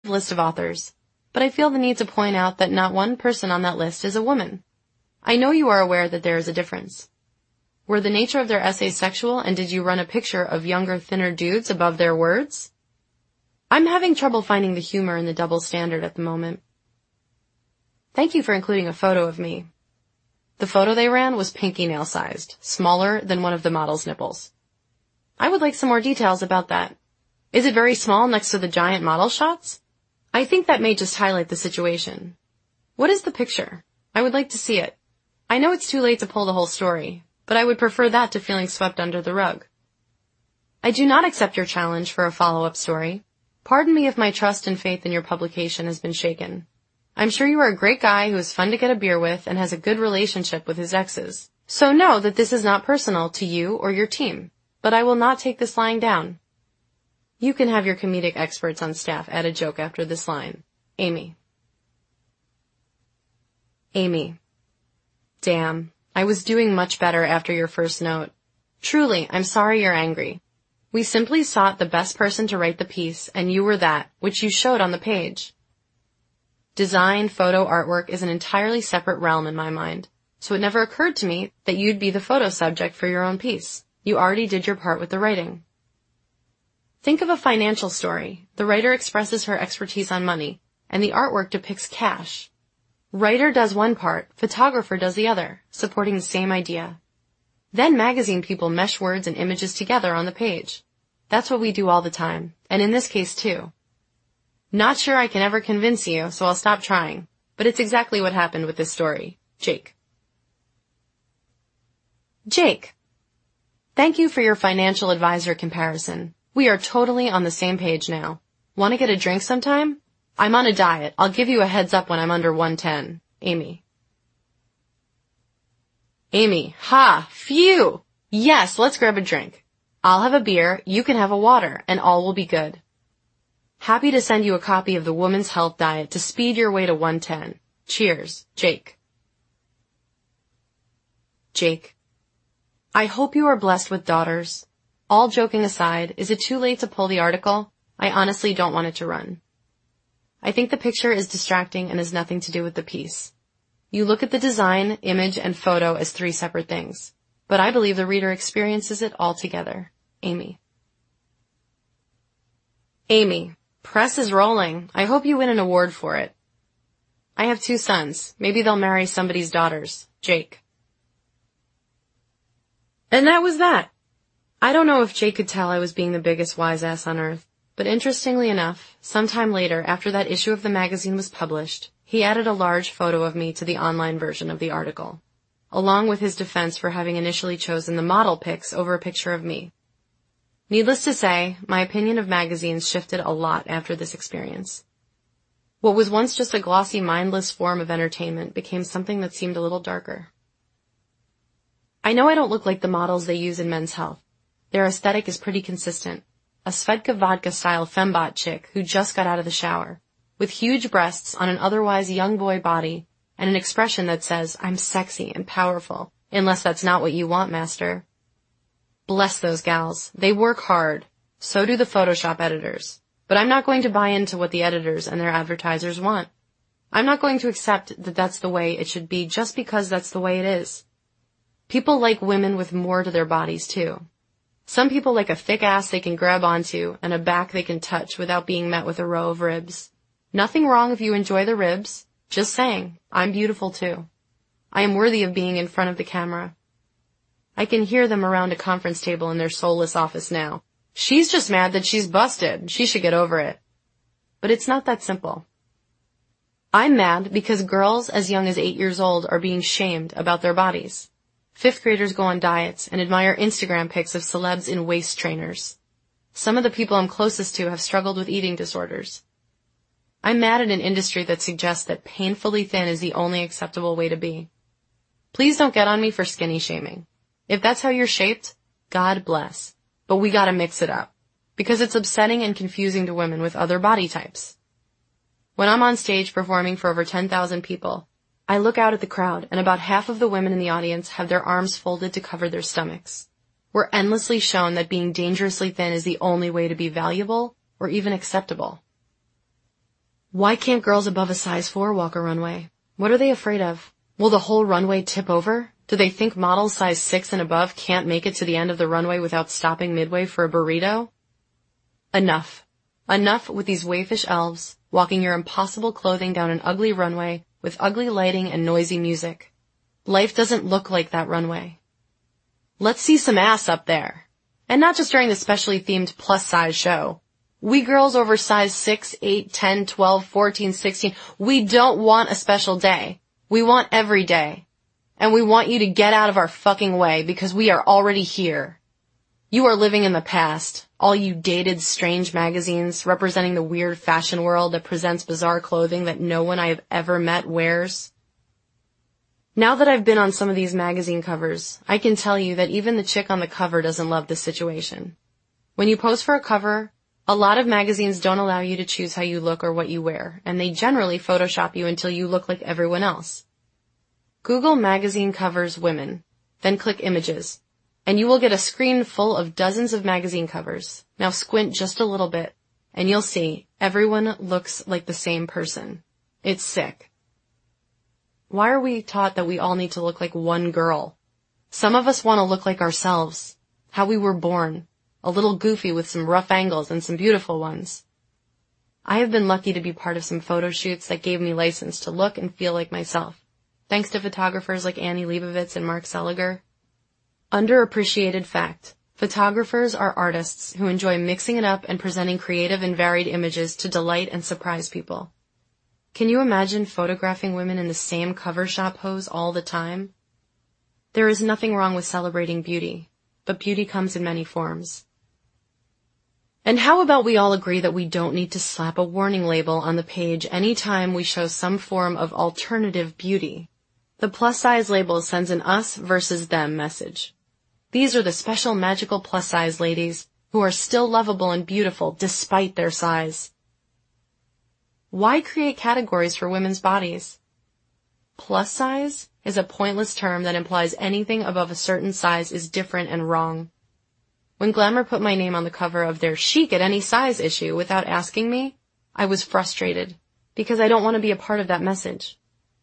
list of authors, but I feel the need to point out that not one person on that list is a woman. I know you are aware that there is a difference. Were the nature of their essays sexual, and did you run a picture of younger, thinner dudes above their words? I'm having trouble finding the humor in the double standard at the moment. Thank you for including a photo of me. The photo they ran was pinky nail-sized, smaller than one of the model's nipples. I would like some more details about that. Is it very small next to the giant model shots? I think that may just highlight the situation. What is the picture? I would like to see it. I know it's too late to pull the whole story, but I would prefer that to feeling swept under the rug. I do not accept your challenge for a follow-up story. Pardon me if my trust and faith in your publication has been shaken. I'm sure you are a great guy who is fun to get a beer with and has a good relationship with his exes. So know that this is not personal to you or your team, but I will not take this lying down. You can have your comedic experts on staff add a joke after this line. Amy. Amy. Damn, I was doing much better after your first note. Truly, I'm sorry you're angry. We simply sought the best person to write the piece, and you were that, which you showed on the page. Design, photo, artwork is an entirely separate realm in my mind, so it never occurred to me that you'd be the photo subject for your own piece. You already did your part with the writing. Think of a financial story. The writer expresses her expertise on money, and the artwork depicts cash. Writer does one part, photographer does the other, supporting the same idea. Then magazine people mesh words and images together on the page. That's what we do all the time, and in this case too. Not sure I can ever convince you, so I'll stop trying, but it's exactly what happened with this story. Jake. Jake. Thank you for your financial advisor comparison. We are totally on the same page now. Want to get a drink sometime? I'm on a diet. I'll give you a heads up when I'm under 110. Amy. Amy. Ha! Phew! Yes, let's grab a drink. I'll have a beer, you can have a water, and all will be good. Happy to send you a copy of the Woman's Health Diet to speed your way to 110. Cheers, Jake. Jake. I hope you are blessed with daughters. All joking aside, is it too late to pull the article? I honestly don't want it to run. I think the picture is distracting and has nothing to do with the piece. You look at the design, image, and photo as three separate things, but I believe the reader experiences it all together. Amy. Amy. Press is rolling. I hope you win an award for it. I have 2 sons. Maybe they'll marry somebody's daughters. Jake. And that was that. I don't know if Jake could tell I was being the biggest wise ass on earth, but interestingly enough, sometime later after that issue of the magazine was published, he added a large photo of me to the online version of the article, along with his defense for having initially chosen the model pics over a picture of me. Needless to say, my opinion of magazines shifted a lot after this experience. What was once just a glossy, mindless form of entertainment became something that seemed a little darker. I know I don't look like the models they use in Men's Health. Their aesthetic is pretty consistent. A Svedka Vodka-style fembot chick who just got out of the shower, with huge breasts on an otherwise young boy body and an expression that says, I'm sexy and powerful, unless that's not what you want, master. Bless those gals. They work hard. So do the Photoshop editors. But I'm not going to buy into what the editors and their advertisers want. I'm not going to accept that that's the way it should be just because that's the way it is. People like women with more to their bodies, too. Some people like a thick ass they can grab onto and a back they can touch without being met with a row of ribs. Nothing wrong if you enjoy the ribs. Just saying, I'm beautiful, too. I am worthy of being in front of the camera. I can hear them around a conference table in their soulless office now. She's just mad that she's busted. She should get over it. But it's not that simple. I'm mad because girls as young as 8 years old are being shamed about their bodies. 5th graders go on diets and admire Instagram pics of celebs in waist trainers. Some of the people I'm closest to have struggled with eating disorders. I'm mad at an industry that suggests that painfully thin is the only acceptable way to be. Please don't get on me for skinny shaming. If that's how you're shaped, God bless. But we gotta mix it up. Because it's upsetting and confusing to women with other body types. When I'm on stage performing for over 10,000 people, I look out at the crowd and about half of the women in the audience have their arms folded to cover their stomachs. We're endlessly shown that being dangerously thin is the only way to be valuable or even acceptable. Why can't girls above a size 4 walk a runway? What are they afraid of? Will the whole runway tip over? Do they think models size 6 and above can't make it to the end of the runway without stopping midway for a burrito? Enough. Enough with these waifish elves walking your impossible clothing down an ugly runway with ugly lighting and noisy music. Life doesn't look like that runway. Let's see some ass up there. And not just during the specially themed plus size show. We girls over size 6, 8, 10, 12, 14, 16, we don't want a special day. We want every day. And we want you to get out of our fucking way because we are already here. You are living in the past, all you dated strange magazines representing the weird fashion world that presents bizarre clothing that no one I have ever met wears. Now that I've been on some of these magazine covers, I can tell you that even the chick on the cover doesn't love this situation. When you pose for a cover, a lot of magazines don't allow you to choose how you look or what you wear, and they generally Photoshop you until you look like everyone else. Google magazine covers women, then click images, and you will get a screen full of dozens of magazine covers. Now squint just a little bit, and you'll see everyone looks like the same person. It's sick. Why are we taught that we all need to look like one girl? Some of us want to look like ourselves, how we were born, a little goofy with some rough angles and some beautiful ones. I have been lucky to be part of some photo shoots that gave me license to look and feel like myself, thanks to photographers like Annie Leibovitz and Mark Seliger. Underappreciated fact. Photographers are artists who enjoy mixing it up and presenting creative and varied images to delight and surprise people. Can you imagine photographing women in the same cover shop pose all the time? There is nothing wrong with celebrating beauty, but beauty comes in many forms. And how about we all agree that we don't need to slap a warning label on the page anytime we show some form of alternative beauty? The plus-size label sends an us versus them message. These are the special magical plus-size ladies who are still lovable and beautiful despite their size. Why create categories for women's bodies? Plus size is a pointless term that implies anything above a certain size is different and wrong. When Glamour put my name on the cover of their Chic at Any Size issue without asking me, I was frustrated because I don't want to be a part of that message.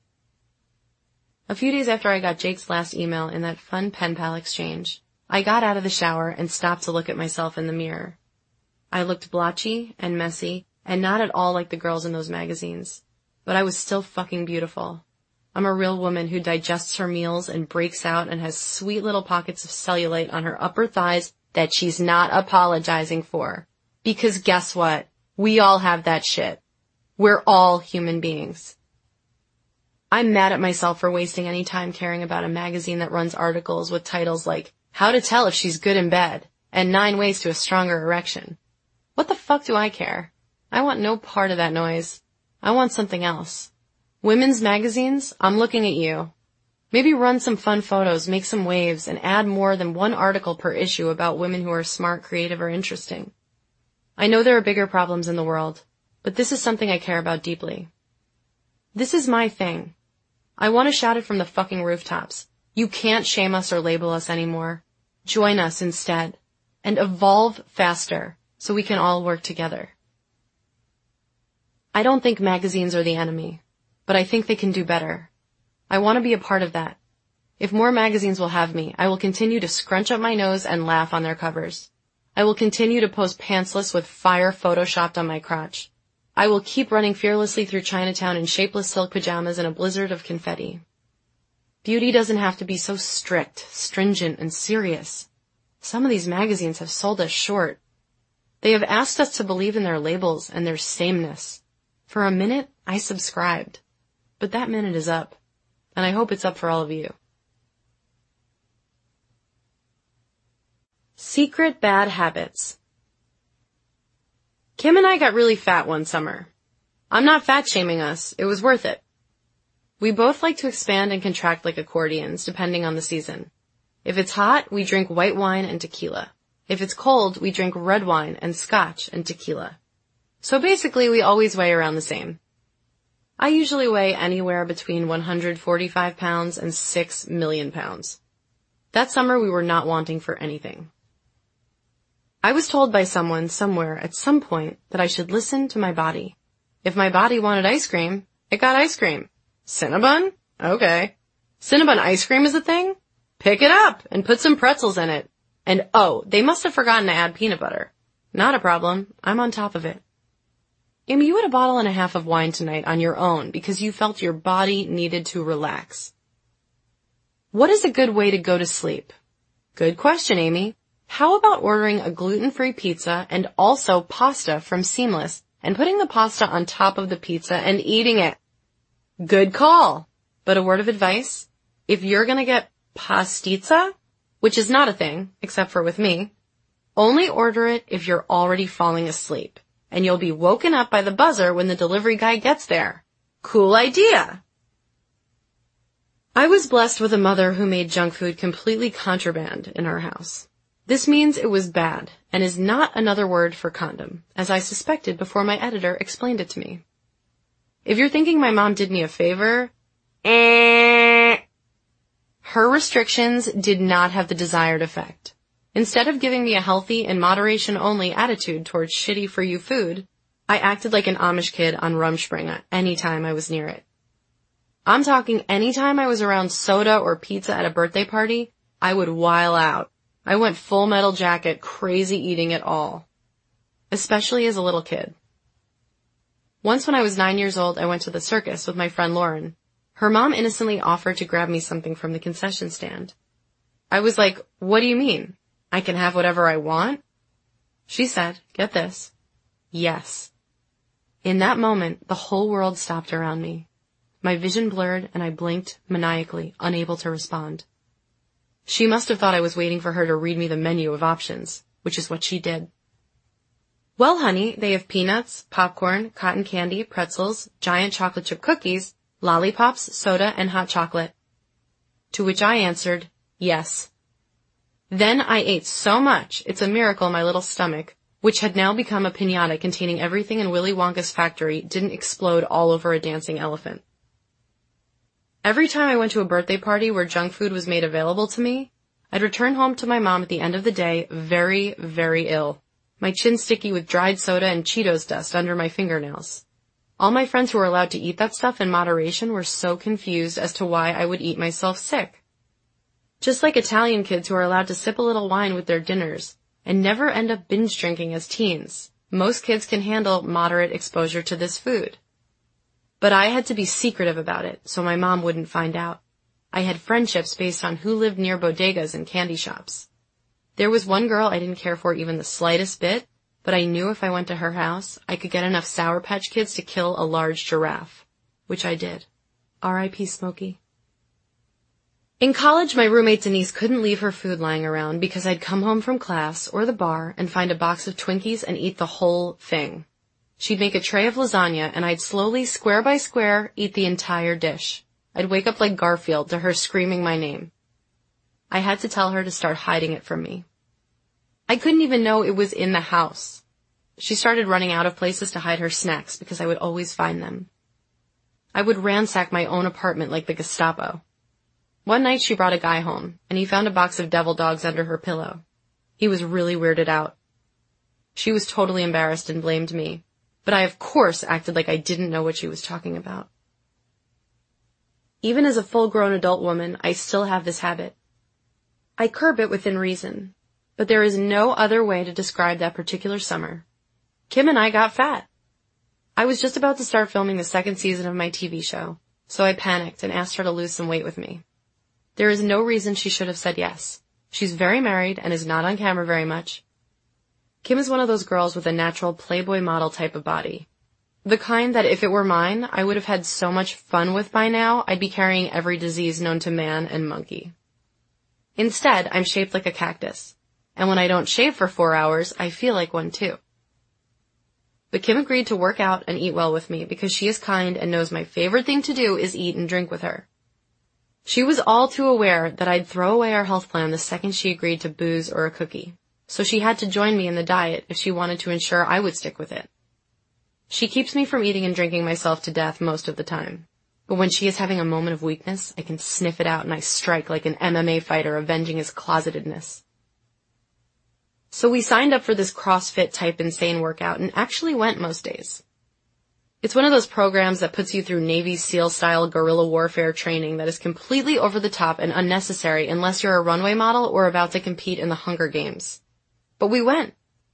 A few days after I got Jake's last email in that fun pen pal exchange, I got out of the shower and stopped to look at myself in the mirror. I looked blotchy and messy and not at all like the girls in those magazines, but I was still fucking beautiful. I'm a real woman who digests her meals and breaks out and has sweet little pockets of cellulite on her upper thighs that she's not apologizing for. Because guess what? We all have that shit. We're all human beings. I'm mad at myself for wasting any time caring about a magazine that runs articles with titles like How to Tell If She's Good in Bed and 9 Ways to a Stronger Erection. What the fuck do I care? I want no part of that noise. I want something else. Women's magazines, I'm looking at you. Maybe run some fun photos, make some waves, and add more than one article per issue about women who are smart, creative, or interesting. I know there are bigger problems in the world, but this is something I care about deeply. This is my thing. I want to shout it from the fucking rooftops. You can't shame us or label us anymore. Join us instead. And evolve faster so we can all work together. I don't think magazines are the enemy, but I think they can do better. I want to be a part of that. If more magazines will have me, I will continue to scrunch up my nose and laugh on their covers. I will continue to pose pantsless with fire photoshopped on my crotch. I will keep running fearlessly through Chinatown in shapeless silk pajamas in a blizzard of confetti. Beauty doesn't have to be so strict, stringent, and serious. Some of these magazines have sold us short. They have asked us to believe in their labels and their sameness. For a minute, I subscribed. But that minute is up, and I hope it's up for all of you. Secret bad habits. Kim and I got really fat one summer. I'm not fat shaming us, it was worth it. We both like to expand and contract like accordions, depending on the season. If it's hot, we drink white wine and tequila. If it's cold, we drink red wine and scotch and tequila. So basically, we always weigh around the same. I usually weigh anywhere between 145 pounds and 6 million pounds. That summer, we were not wanting for anything. I was told by someone somewhere at some point that I should listen to my body. If my body wanted ice cream, it got ice cream. Cinnabon? Okay. Cinnabon ice cream is a thing? Pick it up and put some pretzels in it. And oh, they must have forgotten to add peanut butter. Not a problem. I'm on top of it. Amy, you had a bottle and a half of wine tonight on your own because you felt your body needed to relax. What is a good way to go to sleep? Good question, Amy. How about ordering a gluten-free pizza and also pasta from Seamless and putting the pasta on top of the pizza and eating it? Good call. But a word of advice, if you're gonna get pastizza, which is not a thing, except for with me, only order it if you're already falling asleep, and you'll be woken up by the buzzer when the delivery guy gets there. Cool idea. I was blessed with a mother who made junk food completely contraband in our house. This means it was bad, and is not another word for condom, as I suspected before my editor explained it to me. If you're thinking my mom did me a favor, her restrictions did not have the desired effect. Instead of giving me a healthy and moderation-only attitude towards shitty-for-you food, I acted like an Amish kid on Rumspringa any time I was near it. I'm talking any time I was around soda or pizza at a birthday party, I would while out. I went full metal jacket, crazy eating it all. Especially as a little kid. Once when I was 9 years old, I went to the circus with my friend Lauren. Her mom innocently offered to grab me something from the concession stand. I was like, what do you mean? I can have whatever I want? She said, get this, yes. In that moment, the whole world stopped around me. My vision blurred and I blinked maniacally, unable to respond. She must have thought I was waiting for her to read me the menu of options, which is what she did. Well, honey, they have peanuts, popcorn, cotton candy, pretzels, giant chocolate chip cookies, lollipops, soda, and hot chocolate. To which I answered, yes. Then I ate so much, it's a miracle my little stomach, which had now become a piñata containing everything in Willy Wonka's factory, didn't explode all over a dancing elephant. Every time I went to a birthday party where junk food was made available to me, I'd return home to my mom at the end of the day very, very ill, my chin sticky with dried soda and Cheetos dust under my fingernails. All my friends who were allowed to eat that stuff in moderation were so confused as to why I would eat myself sick. Just like Italian kids who are allowed to sip a little wine with their dinners and never end up binge drinking as teens, most kids can handle moderate exposure to this food. But I had to be secretive about it so my mom wouldn't find out. I had friendships based on who lived near bodegas and candy shops. There was one girl I didn't care for even the slightest bit, but I knew if I went to her house, I could get enough Sour Patch Kids to kill a large giraffe, which I did. R.I.P. Smokey. In college, my roommate Denise couldn't leave her food lying around because I'd come home from class or the bar and find a box of Twinkies and eat the whole thing. She'd make a tray of lasagna and I'd slowly, square by square, eat the entire dish. I'd wake up like Garfield to her screaming my name. I had to tell her to start hiding it from me. I couldn't even know it was in the house. She started running out of places to hide her snacks because I would always find them. I would ransack my own apartment like the Gestapo. One night she brought a guy home, and he found a box of devil dogs under her pillow. He was really weirded out. She was totally embarrassed and blamed me, but I of course acted like I didn't know what she was talking about. Even as a full-grown adult woman, I still have this habit. I curb it within reason, but there is no other way to describe that particular summer. Kim and I got fat. I was just about to start filming the second season of my TV show, so I panicked and asked her to lose some weight with me. There is no reason she should have said yes. She's very married and is not on camera very much. Kim is one of those girls with a natural Playboy model type of body. The kind that if it were mine, I would have had so much fun with by now, I'd be carrying every disease known to man and monkey. Instead, I'm shaped like a cactus. And when I don't shave for 4 hours, I feel like one too. But Kim agreed to work out and eat well with me because she is kind and knows my favorite thing to do is eat and drink with her. She was all too aware that I'd throw away our health plan the second she agreed to booze or a cookie, so she had to join me in the diet if she wanted to ensure I would stick with it. She keeps me from eating and drinking myself to death most of the time, but when she is having a moment of weakness, I can sniff it out and I strike like an MMA fighter avenging his closetedness. So we signed up for this CrossFit type insane workout and actually went most days. It's one of those programs that puts you through Navy SEAL-style guerrilla warfare training that is completely over the top and unnecessary unless you're a runway model or about to compete in the Hunger Games. But we went.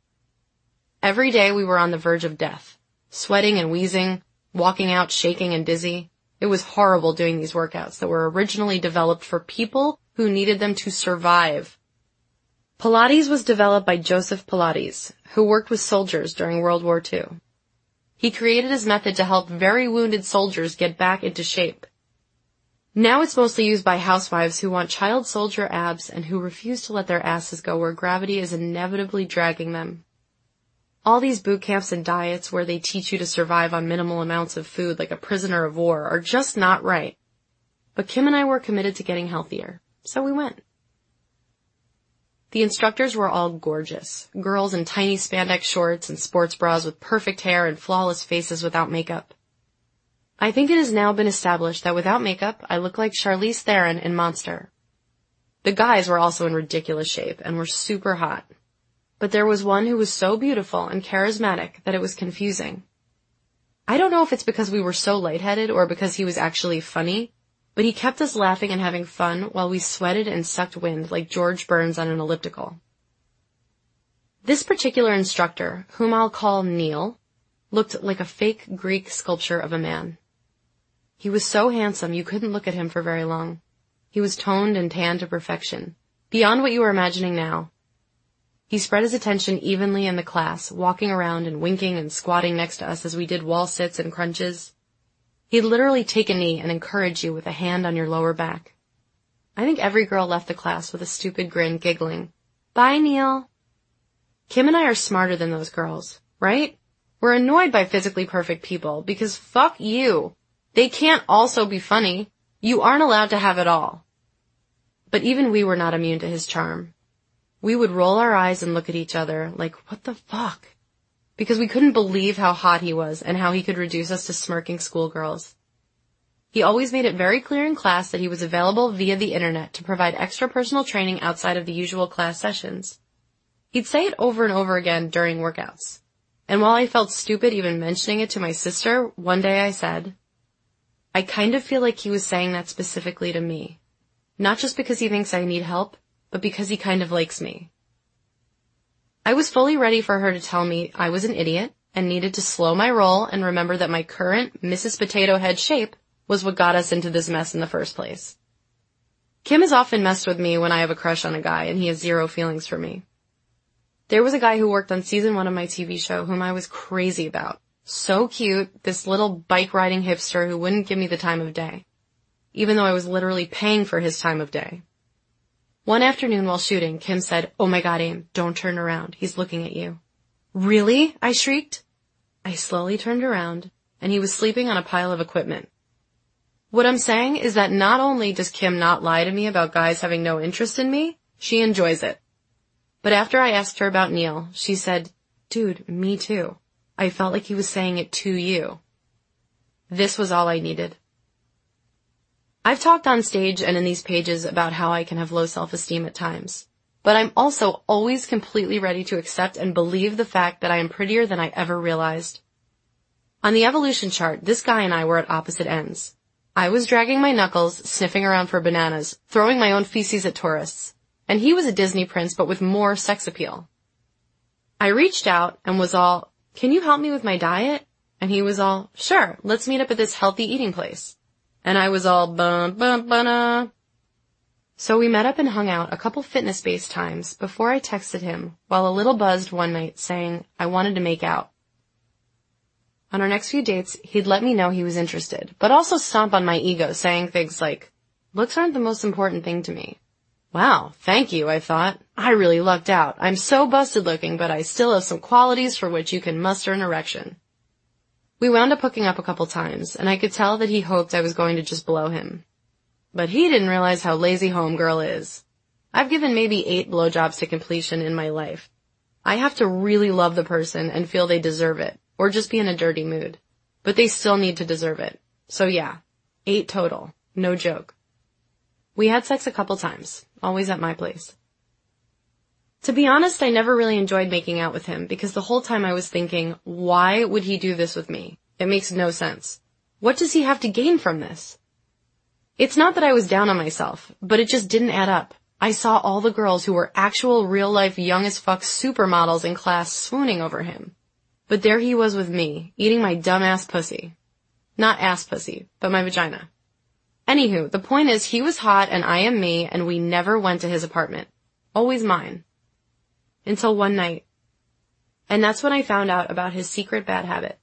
Every day we were on the verge of death, sweating and wheezing, walking out shaking and dizzy. It was horrible doing these workouts that were originally developed for people who needed them to survive. Pilates was developed by Joseph Pilates, who worked with soldiers during World War II. He created his method to help very wounded soldiers get back into shape. Now it's mostly used by housewives who want child soldier abs and who refuse to let their asses go where gravity is inevitably dragging them. All these boot camps and diets where they teach you to survive on minimal amounts of food like a prisoner of war are just not right. But Kim and I were committed to getting healthier, so we went. The instructors were all gorgeous, girls in tiny spandex shorts and sports bras with perfect hair and flawless faces without makeup. I think it has now been established that without makeup, I look like Charlize Theron in Monster. The guys were also in ridiculous shape and were super hot. But there was one who was so beautiful and charismatic that it was confusing. I don't know if it's because we were so lightheaded or because he was actually funny, but he kept us laughing and having fun while we sweated and sucked wind like George Burns on an elliptical. This particular instructor, whom I'll call Neil, looked like a fake Greek sculpture of a man. He was so handsome you couldn't look at him for very long. He was toned and tanned to perfection, beyond what you are imagining now. He spread his attention evenly in the class, walking around and winking and squatting next to us as we did wall sits and crunches. He'd literally take a knee and encourage you with a hand on your lower back. I think every girl left the class with a stupid grin, giggling. Bye, Neil. Kim and I are smarter than those girls, right? We're annoyed by physically perfect people because fuck you. They can't also be funny. You aren't allowed to have it all. But even we were not immune to his charm. We would roll our eyes and look at each other like, what the fuck? Because we couldn't believe how hot he was and how he could reduce us to smirking schoolgirls. He always made it very clear in class that he was available via the internet to provide extra personal training outside of the usual class sessions. He'd say it over and over again during workouts. And while I felt stupid even mentioning it to my sister, one day I said, I kind of feel like he was saying that specifically to me. Not just because he thinks I need help, but because he kind of likes me. I was fully ready for her to tell me I was an idiot and needed to slow my roll and remember that my current Mrs. Potato Head shape was what got us into this mess in the first place. Kim has often messed with me when I have a crush on a guy and he has zero feelings for me. There was a guy who worked on season 1 of my TV show whom I was crazy about. So cute, this little bike-riding hipster who wouldn't give me the time of day, even though I was literally paying for his time of day. One afternoon while shooting, Kim said, "Oh my God, Aim, don't turn around. He's looking at you." "Really?" I shrieked. I slowly turned around, and he was sleeping on a pile of equipment. What I'm saying is that not only does Kim not lie to me about guys having no interest in me, she enjoys it. But after I asked her about Neil, she said, "Dude, me too. I felt like he was saying it to you." This was all I needed. I've talked on stage and in these pages about how I can have low self-esteem at times, but I'm also always completely ready to accept and believe the fact that I am prettier than I ever realized. On the evolution chart, this guy and I were at opposite ends. I was dragging my knuckles, sniffing around for bananas, throwing my own feces at tourists, and he was a Disney prince but with more sex appeal. I reached out and was all, "Can you help me with my diet?" And he was all, "Sure, let's meet up at this healthy eating place." And I was all, bum, bum, bum. So we met up and hung out a couple fitness-based times before I texted him while a little buzzed one night saying I wanted to make out. On our next few dates, he'd let me know he was interested, but also stomp on my ego saying things like, "Looks aren't the most important thing to me." Wow, thank you, I thought. I really lucked out. I'm so busted looking, but I still have some qualities for which you can muster an erection. We wound up hooking up a couple times, and I could tell that he hoped I was going to just blow him. But he didn't realize how lazy homegirl is. I've given maybe 8 blowjobs to completion in my life. I have to really love the person and feel they deserve it, or just be in a dirty mood. But they still need to deserve it. So yeah, 8 total. No joke. We had sex a couple times, always at my place. To be honest, I never really enjoyed making out with him because the whole time I was thinking, why would he do this with me? It makes no sense. What does he have to gain from this? It's not that I was down on myself, but it just didn't add up. I saw all the girls who were actual real-life young-as-fuck supermodels in class swooning over him. But there he was with me, eating my dumb-ass pussy. Not ass pussy, but my vagina. Anywho, the point is he was hot and I am me, and we never went to his apartment. Always mine. Until one night. And that's when I found out about his secret bad habit.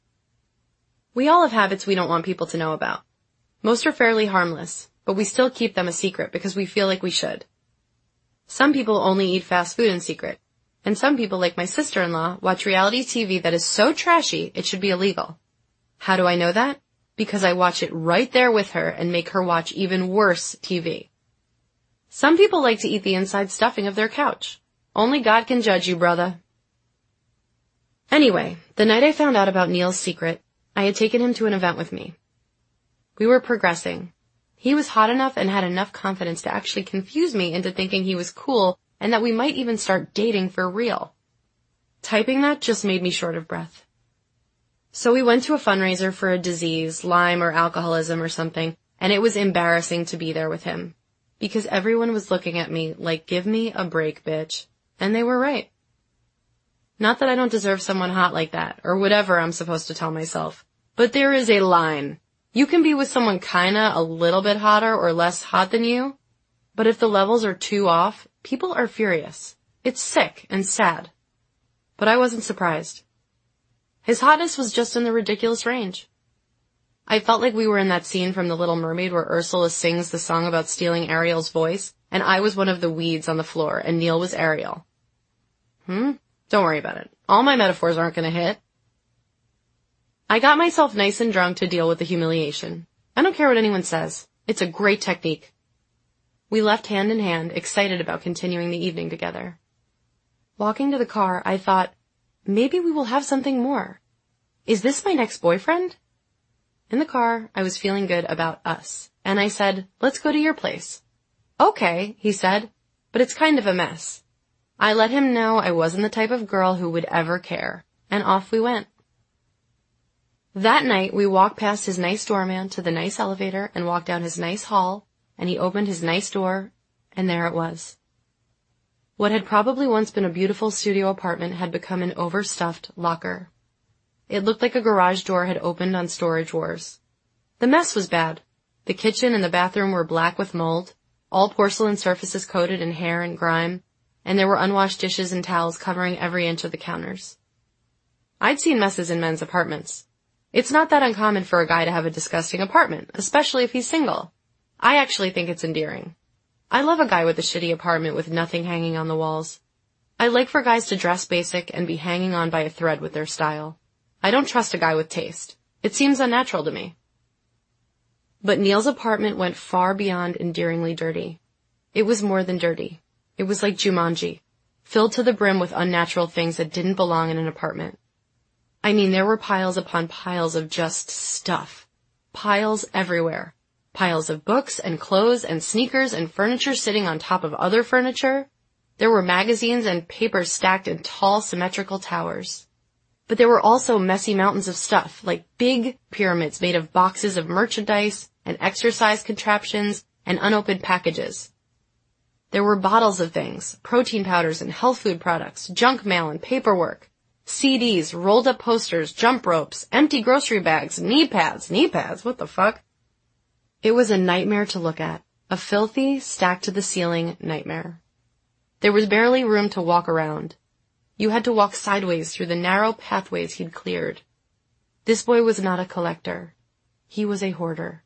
We all have habits we don't want people to know about. Most are fairly harmless, but we still keep them a secret because we feel like we should. Some people only eat fast food in secret, and some people, like my sister-in-law, watch reality TV that is so trashy it should be illegal. How do I know that? Because I watch it right there with her and make her watch even worse TV. Some people like to eat the inside stuffing of their couch. Only God can judge you, brother. Anyway, the night I found out about Neil's secret, I had taken him to an event with me. We were progressing. He was hot enough and had enough confidence to actually confuse me into thinking he was cool and that we might even start dating for real. Typing that just made me short of breath. So we went to a fundraiser for a disease, Lyme or alcoholism or something, and it was embarrassing to be there with him. Because everyone was looking at me like, give me a break, bitch. And they were right. Not that I don't deserve someone hot like that, or whatever I'm supposed to tell myself. But there is a line. You can be with someone kinda a little bit hotter or less hot than you, but if the levels are too off, people are furious. It's sick and sad. But I wasn't surprised. His hotness was just in the ridiculous range. I felt like we were in that scene from The Little Mermaid where Ursula sings the song about stealing Ariel's voice, and I was one of the weeds on the floor, and Neil was Ariel. Don't worry about it. All my metaphors aren't gonna hit. I got myself nice and drunk to deal with the humiliation. I don't care what anyone says. It's a great technique. We left hand in hand, excited about continuing the evening together. Walking to the car, I thought, maybe we will have something more. Is this my next boyfriend? In the car, I was feeling good about us, and I said, let's go to your place. Okay, he said, but it's kind of a mess. I let him know I wasn't the type of girl who would ever care, and off we went. That night, we walked past his nice doorman to the nice elevator and walked down his nice hall, and he opened his nice door, and there it was. What had probably once been a beautiful studio apartment had become an overstuffed locker. It looked like a garage door had opened on Storage Wars. The mess was bad. The kitchen and the bathroom were black with mold, all porcelain surfaces coated in hair and grime, and there were unwashed dishes and towels covering every inch of the counters. I'd seen messes in men's apartments. It's not that uncommon for a guy to have a disgusting apartment, especially if he's single. I actually think it's endearing. I love a guy with a shitty apartment with nothing hanging on the walls. I like for guys to dress basic and be hanging on by a thread with their style. I don't trust a guy with taste. It seems unnatural to me. But Neil's apartment went far beyond endearingly dirty. It was more than dirty. It was like Jumanji, filled to the brim with unnatural things that didn't belong in an apartment. I mean, there were piles upon piles of just stuff. Piles everywhere. Piles of books and clothes and sneakers and furniture sitting on top of other furniture. There were magazines and papers stacked in tall, symmetrical towers. But there were also messy mountains of stuff, like big pyramids made of boxes of merchandise and exercise contraptions and unopened packages. There were bottles of things, protein powders and health food products, junk mail and paperwork, CDs, rolled up posters, jump ropes, empty grocery bags, knee pads, what the fuck? It was a nightmare to look at, a filthy, stacked to the ceiling nightmare. There was barely room to walk around. You had to walk sideways through the narrow pathways he'd cleared. This boy was not a collector. He was a hoarder.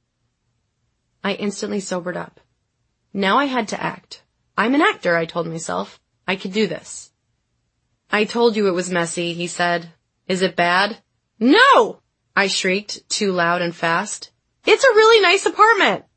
I instantly sobered up. Now I had to act. I'm an actor, I told myself. I could do this. I told you it was messy, he said. Is it bad? No! I shrieked, too loud and fast. It's a really nice apartment!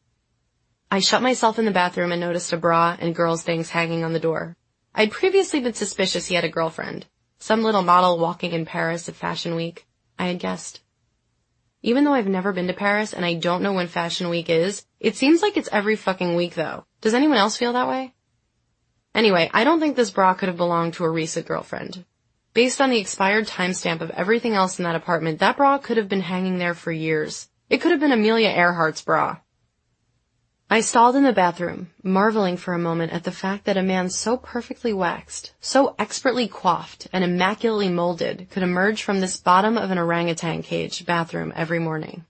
I shut myself in the bathroom and noticed a bra and girls' things hanging on the door. I'd previously been suspicious he had a girlfriend. Some little model walking in Paris at Fashion Week. I had guessed. Even though I've never been to Paris and I don't know when Fashion Week is, it seems like it's every fucking week though. Does anyone else feel that way? Anyway, I don't think this bra could have belonged to a recent girlfriend. Based on the expired timestamp of everything else in that apartment, that bra could have been hanging there for years. It could have been Amelia Earhart's bra. I stalled in the bathroom, marveling for a moment at the fact that a man so perfectly waxed, so expertly coiffed, and immaculately molded could emerge from this bottom of an orangutan cage bathroom every morning.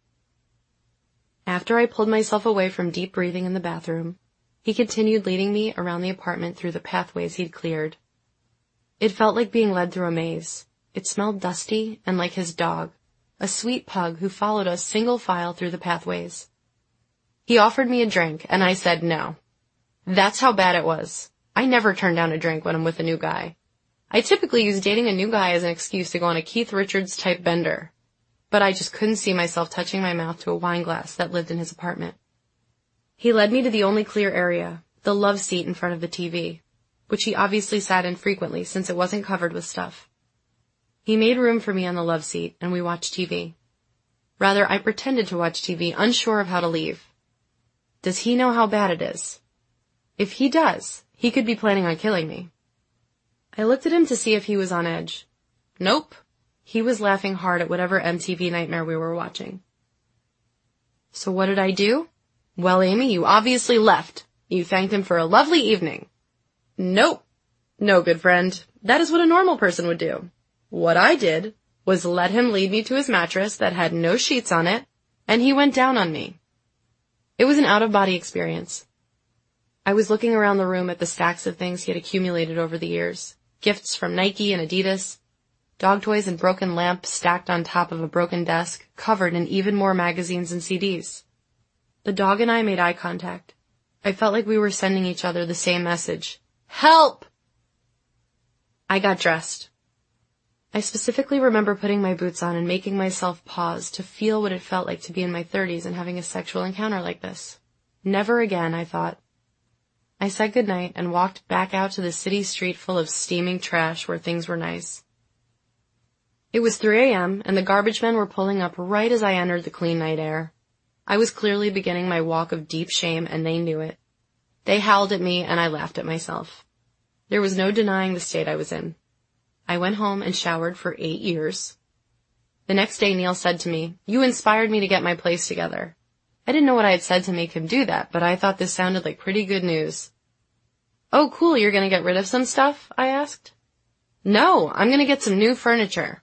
After I pulled myself away from deep breathing in the bathroom, he continued leading me around the apartment through the pathways he'd cleared. It felt like being led through a maze. It smelled dusty and like his dog, a sweet pug who followed us single file through the pathways. He offered me a drink, and I said no. That's how bad it was. I never turn down a drink when I'm with a new guy. I typically use dating a new guy as an excuse to go on a Keith Richards-type bender. But I just couldn't see myself touching my mouth to a wine glass that lived in his apartment. He led me to the only clear area, the love seat in front of the TV, which he obviously sat in frequently since it wasn't covered with stuff. He made room for me on the love seat, and we watched TV. Rather, I pretended to watch TV, unsure of how to leave. Does he know how bad it is? If he does, he could be planning on killing me. I looked at him to see if he was on edge. Nope. He was laughing hard at whatever MTV nightmare we were watching. So what did I do? Well, Amy, you obviously left. You thanked him for a lovely evening. Nope. No, good friend. That is what a normal person would do. What I did was let him lead me to his mattress that had no sheets on it, and he went down on me. It was an out-of-body experience. I was looking around the room at the stacks of things he had accumulated over the years. Gifts from Nike and Adidas, dog toys and broken lamps stacked on top of a broken desk, covered in even more magazines and CDs. The dog and I made eye contact. I felt like we were sending each other the same message. Help! I got dressed. I specifically remember putting my boots on and making myself pause to feel what it felt like to be in my 30s and having a sexual encounter like this. Never again, I thought. I said goodnight and walked back out to the city street full of steaming trash where things were nice. It was 3 a.m. and the garbage men were pulling up right as I entered the clean night air. I was clearly beginning my walk of deep shame, and they knew it. They howled at me, and I laughed at myself. There was no denying the state I was in. I went home and showered for 8 years. The next day, Neil said to me, "You inspired me to get my place together." I didn't know what I had said to make him do that, but I thought this sounded like pretty good news. "Oh, cool, you're gonna get rid of some stuff?" I asked. "No, I'm gonna get some new furniture."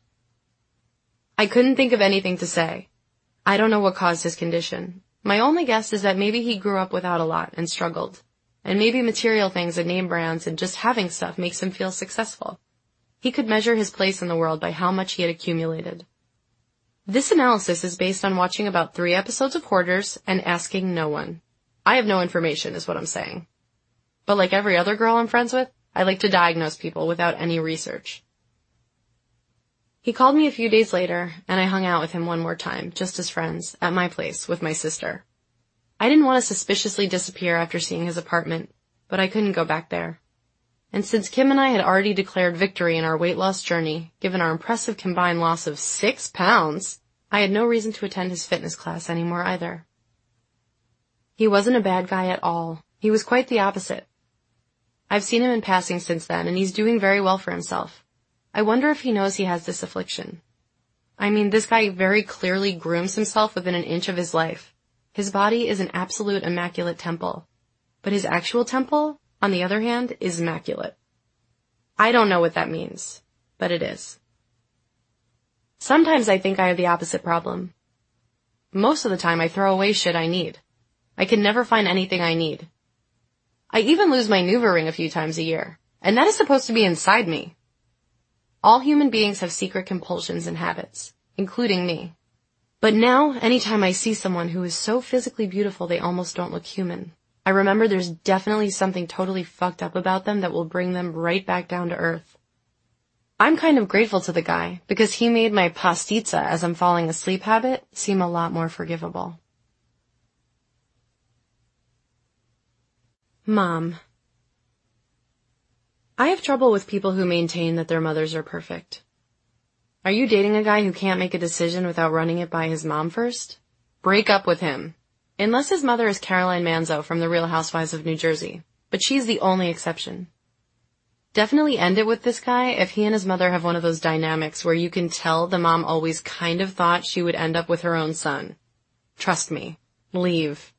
I couldn't think of anything to say. I don't know what caused his condition. My only guess is that maybe he grew up without a lot and struggled. And maybe material things and name brands and just having stuff makes him feel successful. He could measure his place in the world by how much he had accumulated. This analysis is based on watching about 3 episodes of Hoarders and asking no one. I have no information, is what I'm saying. But like every other girl I'm friends with, I like to diagnose people without any research. He called me a few days later, and I hung out with him one more time, just as friends, at my place with my sister. I didn't want to suspiciously disappear after seeing his apartment, but I couldn't go back there. And since Kim and I had already declared victory in our weight loss journey, given our impressive combined loss of 6 pounds, I had no reason to attend his fitness class anymore either. He wasn't a bad guy at all. He was quite the opposite. I've seen him in passing since then, and he's doing very well for himself. I wonder if he knows he has this affliction. I mean, this guy very clearly grooms himself within an inch of his life. His body is an absolute immaculate temple. But his actual temple, on the other hand, is immaculate. I don't know what that means, but it is. Sometimes I think I have the opposite problem. Most of the time I throw away shit I need. I can never find anything I need. I even lose my Nuva ring a few times a year, and that is supposed to be inside me. All human beings have secret compulsions and habits, including me. But now, anytime I see someone who is so physically beautiful they almost don't look human, I remember there's definitely something totally fucked up about them that will bring them right back down to earth. I'm kind of grateful to the guy, because he made my pastitza as I'm falling asleep habit seem a lot more forgivable. Mom. I have trouble with people who maintain that their mothers are perfect. Are you dating a guy who can't make a decision without running it by his mom first? Break up with him. Unless his mother is Caroline Manzo from The Real Housewives of New Jersey, but she's the only exception. Definitely end it with this guy if he and his mother have one of those dynamics where you can tell the mom always kind of thought she would end up with her own son. Trust me. Leave.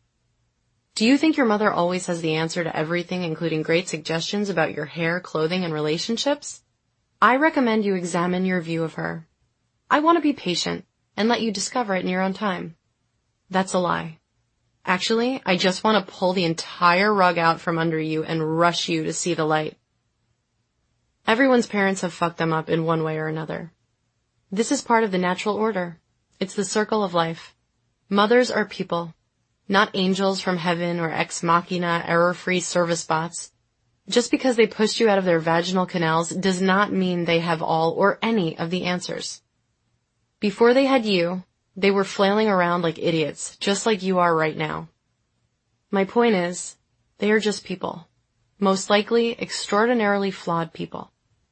Do you think your mother always has the answer to everything, including great suggestions about your hair, clothing, and relationships? I recommend you examine your view of her. I want to be patient and let you discover it in your own time. That's a lie. Actually, I just want to pull the entire rug out from under you and rush you to see the light. Everyone's parents have fucked them up in one way or another. This is part of the natural order. It's the circle of life. Mothers are people, not angels from heaven or ex machina error-free service bots. Just because they pushed you out of their vaginal canals does not mean they have all or any of the answers. Before they had you, they were flailing around like idiots, just like you are right now. My point is, they are just people. Most likely, extraordinarily flawed people.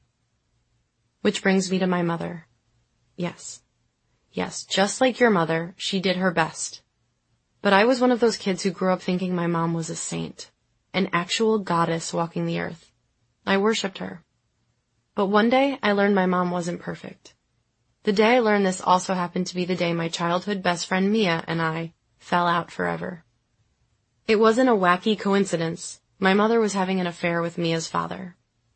Which brings me to my mother. Yes, just like your mother, she did her best. But I was one of those kids who grew up thinking my mom was a saint, an actual goddess walking the earth. I worshipped her. But one day, I learned my mom wasn't perfect. The day I learned this also happened to be the day my childhood best friend Mia and I fell out forever. It wasn't a wacky coincidence. My mother was having an affair with Mia's father.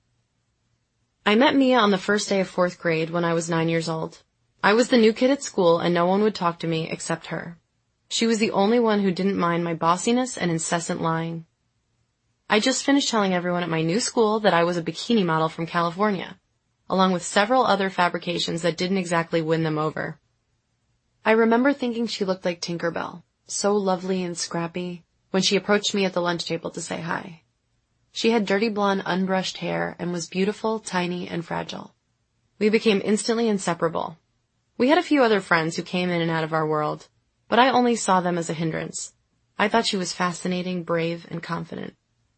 I met Mia on the first day of 4th grade when I was 9 years old. I was the new kid at school and no one would talk to me except her. She was the only one who didn't mind my bossiness and incessant lying. I just finished telling everyone at my new school that I was a bikini model from California, along with several other fabrications that didn't exactly win them over. I remember thinking she looked like Tinkerbell, so lovely and scrappy, when she approached me at the lunch table to say hi. She had dirty blonde, unbrushed hair and was beautiful, tiny, and fragile. We became instantly inseparable. We had a few other friends who came in and out of our world, but I only saw them as a hindrance. I thought she was fascinating, brave, and confident.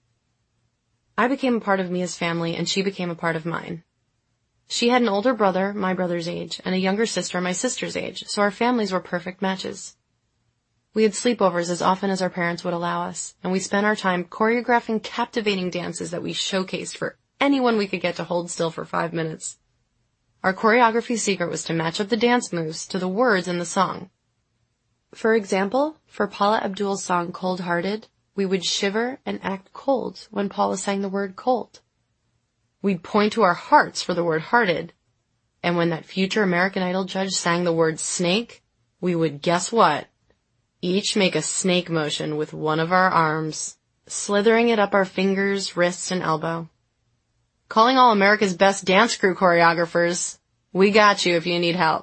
I became a part of Mia's family, and she became a part of mine. She had an older brother, my brother's age, and a younger sister, my sister's age, so our families were perfect matches. We had sleepovers as often as our parents would allow us, and we spent our time choreographing captivating dances that we showcased for anyone we could get to hold still for 5 minutes. Our choreography secret was to match up the dance moves to the words in the song. For example, for Paula Abdul's song Cold Hearted, we would shiver and act cold when Paula sang the word cold. We'd point to our hearts for the word hearted, and when that future American Idol judge sang the word snake, we would, guess what? Each make a snake motion with one of our arms, slithering it up our fingers, wrists, and elbow. Calling all America's best dance crew choreographers, we got you if you need help.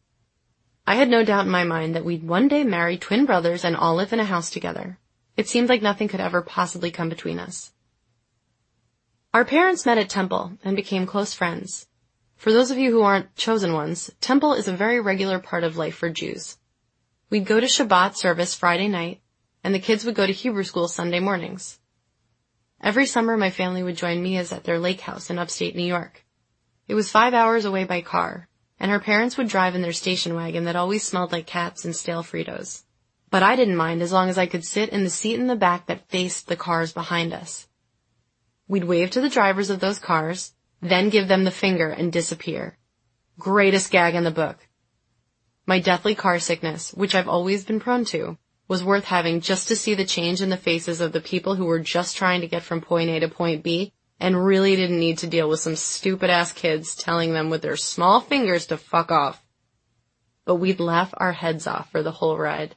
I had no doubt in my mind that we'd one day marry twin brothers and all live in a house together. It seemed like nothing could ever possibly come between us. Our parents met at Temple and became close friends. For those of you who aren't chosen ones, Temple is a very regular part of life for Jews. We'd go to Shabbat service Friday night, and the kids would go to Hebrew school Sunday mornings. Every summer my family would join Mia's at their lake house in upstate New York. It was 5 hours away by car, and her parents would drive in their station wagon that always smelled like cats and stale Fritos. But I didn't mind as long as I could sit in the seat in the back that faced the cars behind us. We'd wave to the drivers of those cars, then give them the finger and disappear. Greatest gag in the book. My deathly car sickness, which I've always been prone to, was worth having just to see the change in the faces of the people who were just trying to get from point A to point B and really didn't need to deal with some stupid-ass kids telling them with their small fingers to fuck off. But we'd laugh our heads off for the whole ride.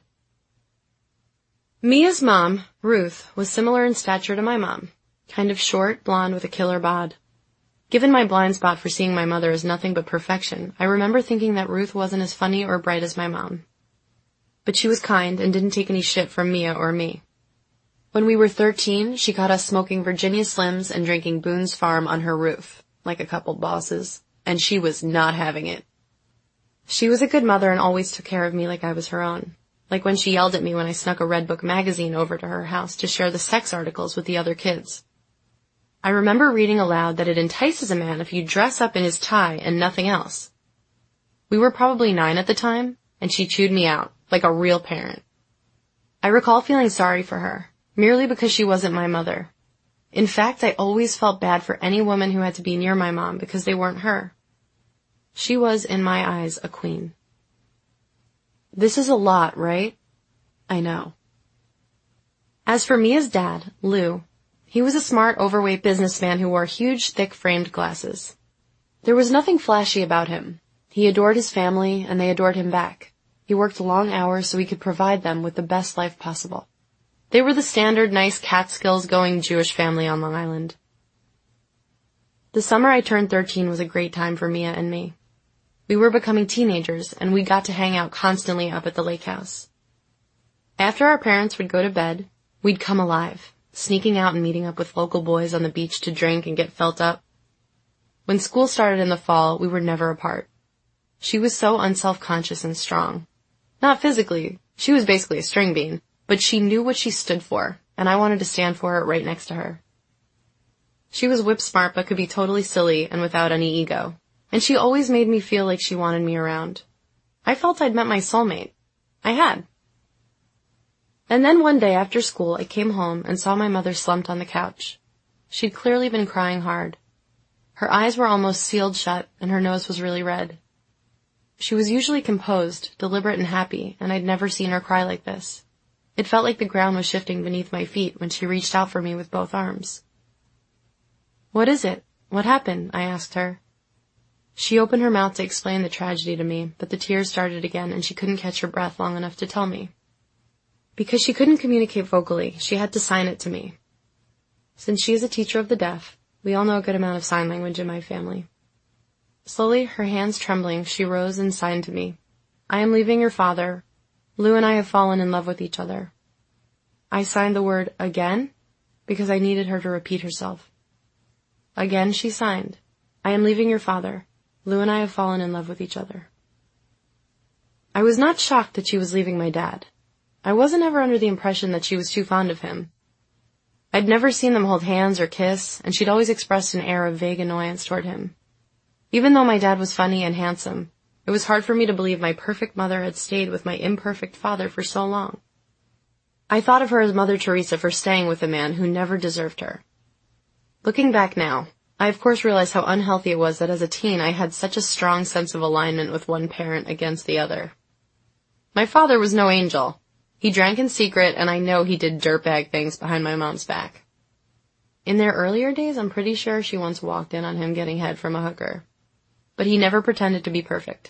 Mia's mom, Ruth, was similar in stature to my mom, kind of short, blonde with a killer bod. Given my blind spot for seeing my mother as nothing but perfection, I remember thinking that Ruth wasn't as funny or bright as my mom. But she was kind and didn't take any shit from Mia or me. When we were 13, she caught us smoking Virginia Slims and drinking Boone's Farm on her roof, like a couple bosses, and she was not having it. She was a good mother and always took care of me like I was her own, like when she yelled at me when I snuck a Redbook magazine over to her house to share the sex articles with the other kids. I remember reading aloud that it entices a man if you dress up in his tie and nothing else. We were probably 9 at the time, and she chewed me out, like a real parent. I recall feeling sorry for her, merely because she wasn't my mother. In fact, I always felt bad for any woman who had to be near my mom because they weren't her. She was, in my eyes, a queen. This is a lot, right? I know. As for Mia's dad, Lou, he was a smart, overweight businessman who wore huge, thick-framed glasses. There was nothing flashy about him. He adored his family, and they adored him back. He worked long hours so he could provide them with the best life possible. They were the standard, nice Catskills-going Jewish family on Long Island. The summer I turned 13 was a great time for Mia and me. We were becoming teenagers, and we got to hang out constantly up at the lake house. After our parents would go to bed, we'd come alive, sneaking out and meeting up with local boys on the beach to drink and get felt up. When school started in the fall, we were never apart. She was so unself-conscious and strong. Not physically, she was basically a string bean, but she knew what she stood for, and I wanted to stand for it right next to her. She was whip-smart but could be totally silly and without any ego, and she always made me feel like she wanted me around. I felt I'd met my soulmate. I had. And then one day after school, I came home and saw my mother slumped on the couch. She'd clearly been crying hard. Her eyes were almost sealed shut, and her nose was really red. She was usually composed, deliberate, and happy, and I'd never seen her cry like this. It felt like the ground was shifting beneath my feet when she reached out for me with both arms. "What is it? What happened?" I asked her. She opened her mouth to explain the tragedy to me, but the tears started again and she couldn't catch her breath long enough to tell me. Because she couldn't communicate vocally, she had to sign it to me. Since she is a teacher of the deaf, we all know a good amount of sign language in my family. Slowly, her hands trembling, she rose and signed to me. "I am leaving your father. Lou and I have fallen in love with each other." I signed the word again because I needed her to repeat herself. Again she signed, "I am leaving your father. Lou and I have fallen in love with each other." I was not shocked that she was leaving my dad. I wasn't ever under the impression that she was too fond of him. I'd never seen them hold hands or kiss, and she'd always expressed an air of vague annoyance toward him. Even though my dad was funny and handsome, it was hard for me to believe my perfect mother had stayed with my imperfect father for so long. I thought of her as Mother Teresa for staying with a man who never deserved her. Looking back now, I of course realize how unhealthy it was that as a teen I had such a strong sense of alignment with one parent against the other. My father was no angel. He drank in secret, and I know he did dirtbag things behind my mom's back. In their earlier days, I'm pretty sure she once walked in on him getting head from a hooker. But he never pretended to be perfect.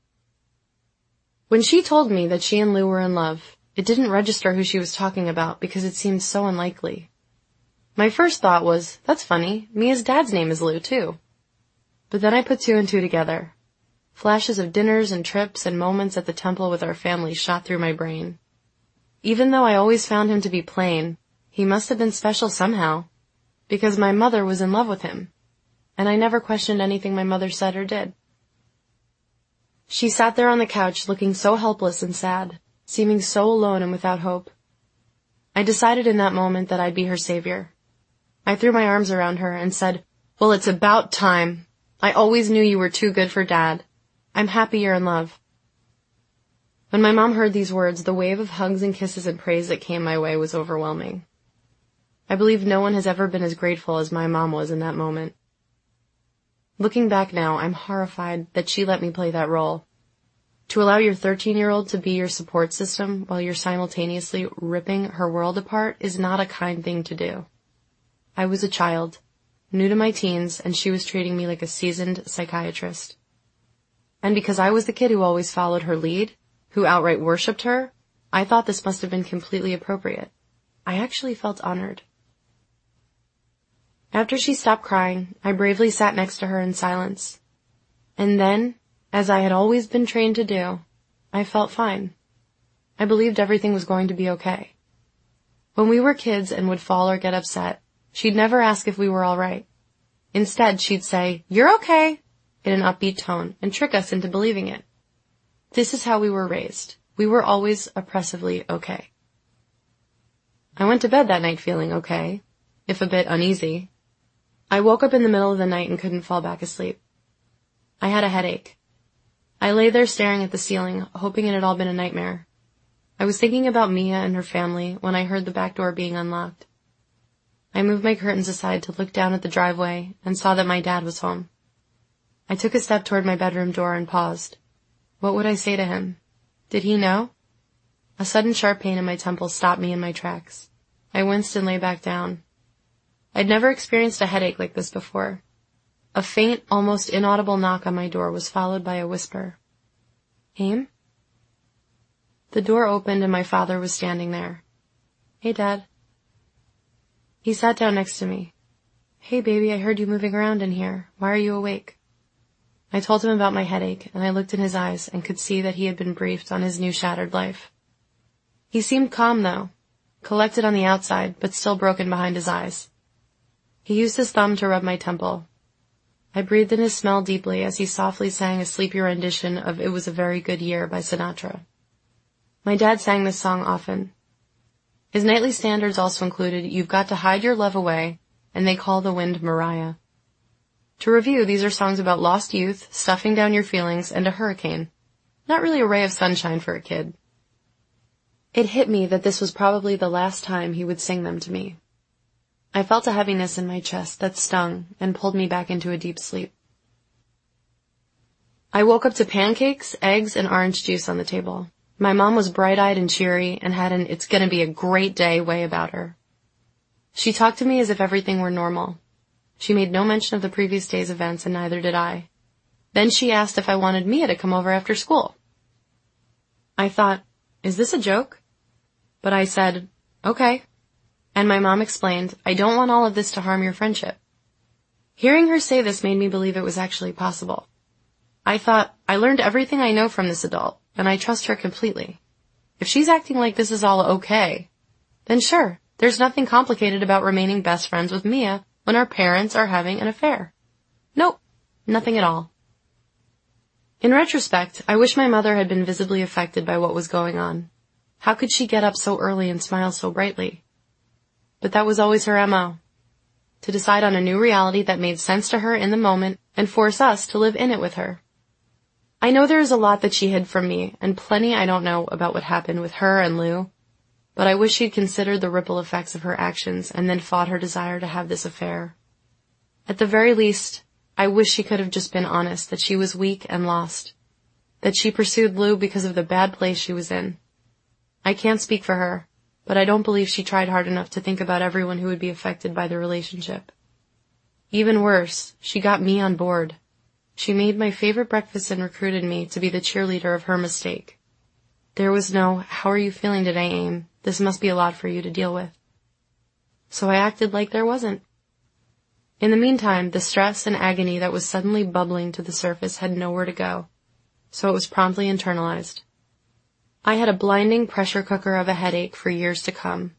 When she told me that she and Lou were in love, it didn't register who she was talking about because it seemed so unlikely. My first thought was, that's funny, Mia's dad's name is Lou, too. But then I put two and two together. Flashes of dinners and trips and moments at the temple with our family shot through my brain. Even though I always found him to be plain, he must have been special somehow, because my mother was in love with him, and I never questioned anything my mother said or did. She sat there on the couch looking so helpless and sad, seeming so alone and without hope. I decided in that moment that I'd be her savior. I threw my arms around her and said, "Well, it's about time. I always knew you were too good for Dad. I'm happy you're in love." When my mom heard these words, the wave of hugs and kisses and praise that came my way was overwhelming. I believe no one has ever been as grateful as my mom was in that moment. Looking back now, I'm horrified that she let me play that role. To allow your 13-year-old to be your support system while you're simultaneously ripping her world apart is not a kind thing to do. I was a child, new to my teens, and she was treating me like a seasoned psychiatrist. And because I was the kid who always followed her lead, who outright worshipped her, I thought this must have been completely appropriate. I actually felt honored. After she stopped crying, I bravely sat next to her in silence. And then, as I had always been trained to do, I felt fine. I believed everything was going to be okay. When we were kids and would fall or get upset, she'd never ask if we were all right. Instead, she'd say, "You're okay," in an upbeat tone, and trick us into believing it. This is how we were raised. We were always oppressively okay. I went to bed that night feeling okay, if a bit uneasy. I woke up in the middle of the night and couldn't fall back asleep. I had a headache. I lay there staring at the ceiling, hoping it had all been a nightmare. I was thinking about Mia and her family when I heard the back door being unlocked. I moved my curtains aside to look down at the driveway and saw that my dad was home. I took a step toward my bedroom door and paused. What would I say to him? Did he know? A sudden sharp pain in my temple stopped me in my tracks. I winced and lay back down. I'd never experienced a headache like this before. A faint, almost inaudible knock on my door was followed by a whisper. Aim? The door opened and my father was standing there. Hey, Dad. He sat down next to me. Hey, baby, I heard you moving around in here. Why are you awake? I told him about my headache, and I looked in his eyes and could see that he had been briefed on his new shattered life. He seemed calm, though, collected on the outside, but still broken behind his eyes. He used his thumb to rub my temple. I breathed in his smell deeply as he softly sang a sleepy rendition of It Was a Very Good Year by Sinatra. My dad sang this song often. His nightly standards also included You've Got to Hide Your Love Away, and They Call the Wind Mariah. To review, these are songs about lost youth, stuffing down your feelings, and a hurricane. Not really a ray of sunshine for a kid. It hit me that this was probably the last time he would sing them to me. I felt a heaviness in my chest that stung and pulled me back into a deep sleep. I woke up to pancakes, eggs, and orange juice on the table. My mom was bright-eyed and cheery and had an it's gonna be a great day way about her. She talked to me as if everything were normal. She made no mention of the previous day's events, and neither did I. Then she asked if I wanted Mia to come over after school. I thought, is this a joke? But I said, okay. And my mom explained, I don't want all of this to harm your friendship. Hearing her say this made me believe it was actually possible. I thought, I learned everything I know from this adult, and I trust her completely. If she's acting like this is all okay, then sure, there's nothing complicated about remaining best friends with Mia when our parents are having an affair. Nope, nothing at all. In retrospect, I wish my mother had been visibly affected by what was going on. How could she get up so early and smile so brightly? But that was always her MO. To decide on a new reality that made sense to her in the moment and force us to live in it with her. I know there is a lot that she hid from me, and plenty I don't know about what happened with her and Lou, but I wish she'd considered the ripple effects of her actions and then fought her desire to have this affair. At the very least, I wish she could have just been honest that she was weak and lost, that she pursued Lou because of the bad place she was in. I can't speak for her, but I don't believe she tried hard enough to think about everyone who would be affected by the relationship. Even worse, she got me on board. She made my favorite breakfast and recruited me to be the cheerleader of her mistake. There was no, how are you feeling today, Aim? This must be a lot for you to deal with. So I acted like there wasn't. In the meantime, the stress and agony that was suddenly bubbling to the surface had nowhere to go, so it was promptly internalized. I had a blinding pressure cooker of a headache for years to come.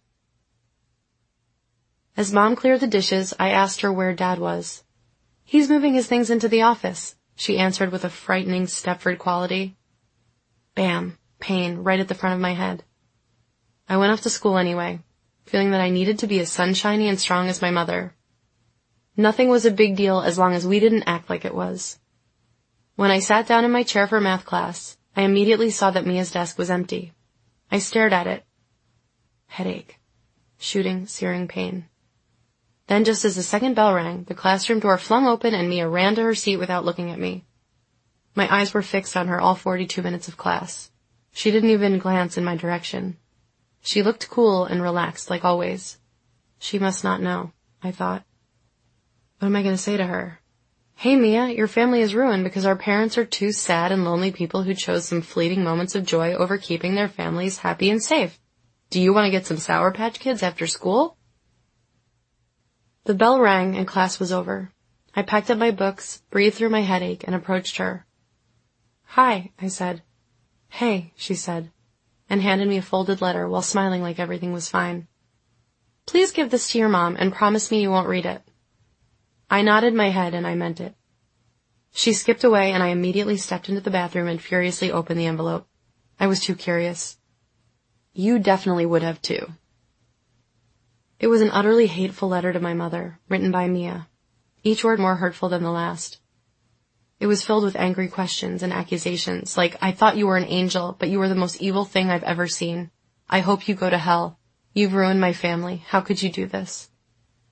As Mom cleared the dishes, I asked her where Dad was. He's moving his things into the office, she answered with a frightening Stepford quality. Bam, pain right at the front of my head. I went off to school anyway, feeling that I needed to be as sunshiny and strong as my mother. Nothing was a big deal as long as we didn't act like it was. When I sat down in my chair for math class, I immediately saw that Mia's desk was empty. I stared at it. Headache. Shooting, searing pain. Then just as the second bell rang, the classroom door flung open and Mia ran to her seat without looking at me. My eyes were fixed on her all 42 minutes of class. She didn't even glance in my direction. She looked cool and relaxed like always. She must not know, I thought. What am I going to say to her? Hey, Mia, your family is ruined because our parents are two sad and lonely people who chose some fleeting moments of joy over keeping their families happy and safe. Do you want to get some Sour Patch Kids after school? The bell rang and class was over. I packed up my books, breathed through my headache, and approached her. Hi, I said. Hey, she said, and handed me a folded letter while smiling like everything was fine. Please give this to your mom and promise me you won't read it. I nodded my head and I meant it. She skipped away and I immediately stepped into the bathroom and furiously opened the envelope. I was too curious. You definitely would have too. It was an utterly hateful letter to my mother, written by Mia, each word more hurtful than the last. It was filled with angry questions and accusations, like, I thought you were an angel, but you were the most evil thing I've ever seen. I hope you go to hell. You've ruined my family. How could you do this?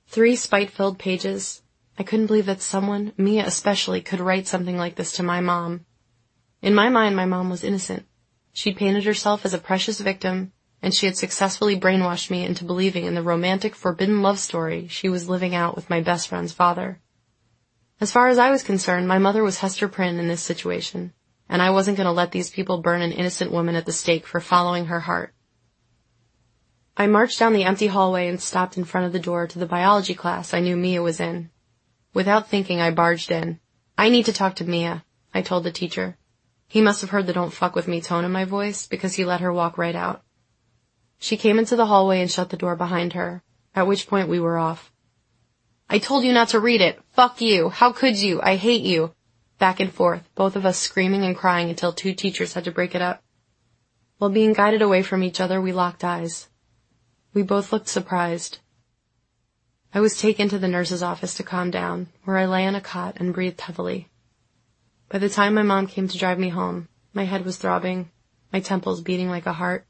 3 spite-filled pages. I couldn't believe that someone, Mia especially, could write something like this to my mom. In my mind, my mom was innocent. She'd painted herself as a precious victim, and she had successfully brainwashed me into believing in the romantic, forbidden love story she was living out with my best friend's father. As far as I was concerned, my mother was Hester Prynne in this situation, and I wasn't going to let these people burn an innocent woman at the stake for following her heart. I marched down the empty hallway and stopped in front of the door to the biology class I knew Mia was in. Without thinking, I barged in. "I need to talk to Mia," I told the teacher. He must have heard the "don't fuck with me" tone in my voice, because he let her walk right out. She came into the hallway and shut the door behind her, at which point we were off. "I told you not to read it. Fuck you. How could you? I hate you." Back and forth, both of us screaming and crying until 2 teachers had to break it up. While being guided away from each other, we locked eyes. We both looked surprised. I was taken to the nurse's office to calm down, where I lay on a cot and breathed heavily. By the time my mom came to drive me home, my head was throbbing, my temples beating like a heart.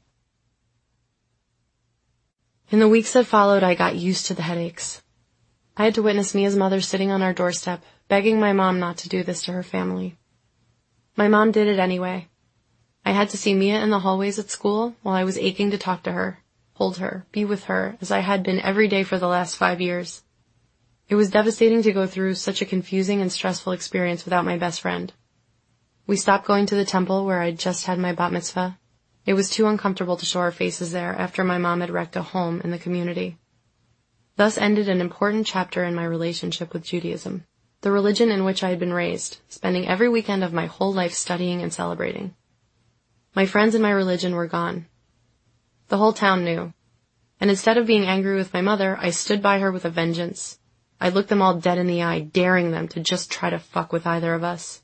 In the weeks that followed, I got used to the headaches. I had to witness Mia's mother sitting on our doorstep, begging my mom not to do this to her family. My mom did it anyway. I had to see Mia in the hallways at school while I was aching to talk to her, hold her, be with her, as I had been every day for the last 5 years. It was devastating to go through such a confusing and stressful experience without my best friend. We stopped going to the temple where I'd just had my bat mitzvah. It was too uncomfortable to show our faces there after my mom had wrecked a home in the community. Thus ended an important chapter in my relationship with Judaism, the religion in which I had been raised, spending every weekend of my whole life studying and celebrating. My friends and my religion were gone. The whole town knew. And instead of being angry with my mother, I stood by her with a vengeance. I looked them all dead in the eye, daring them to just try to fuck with either of us.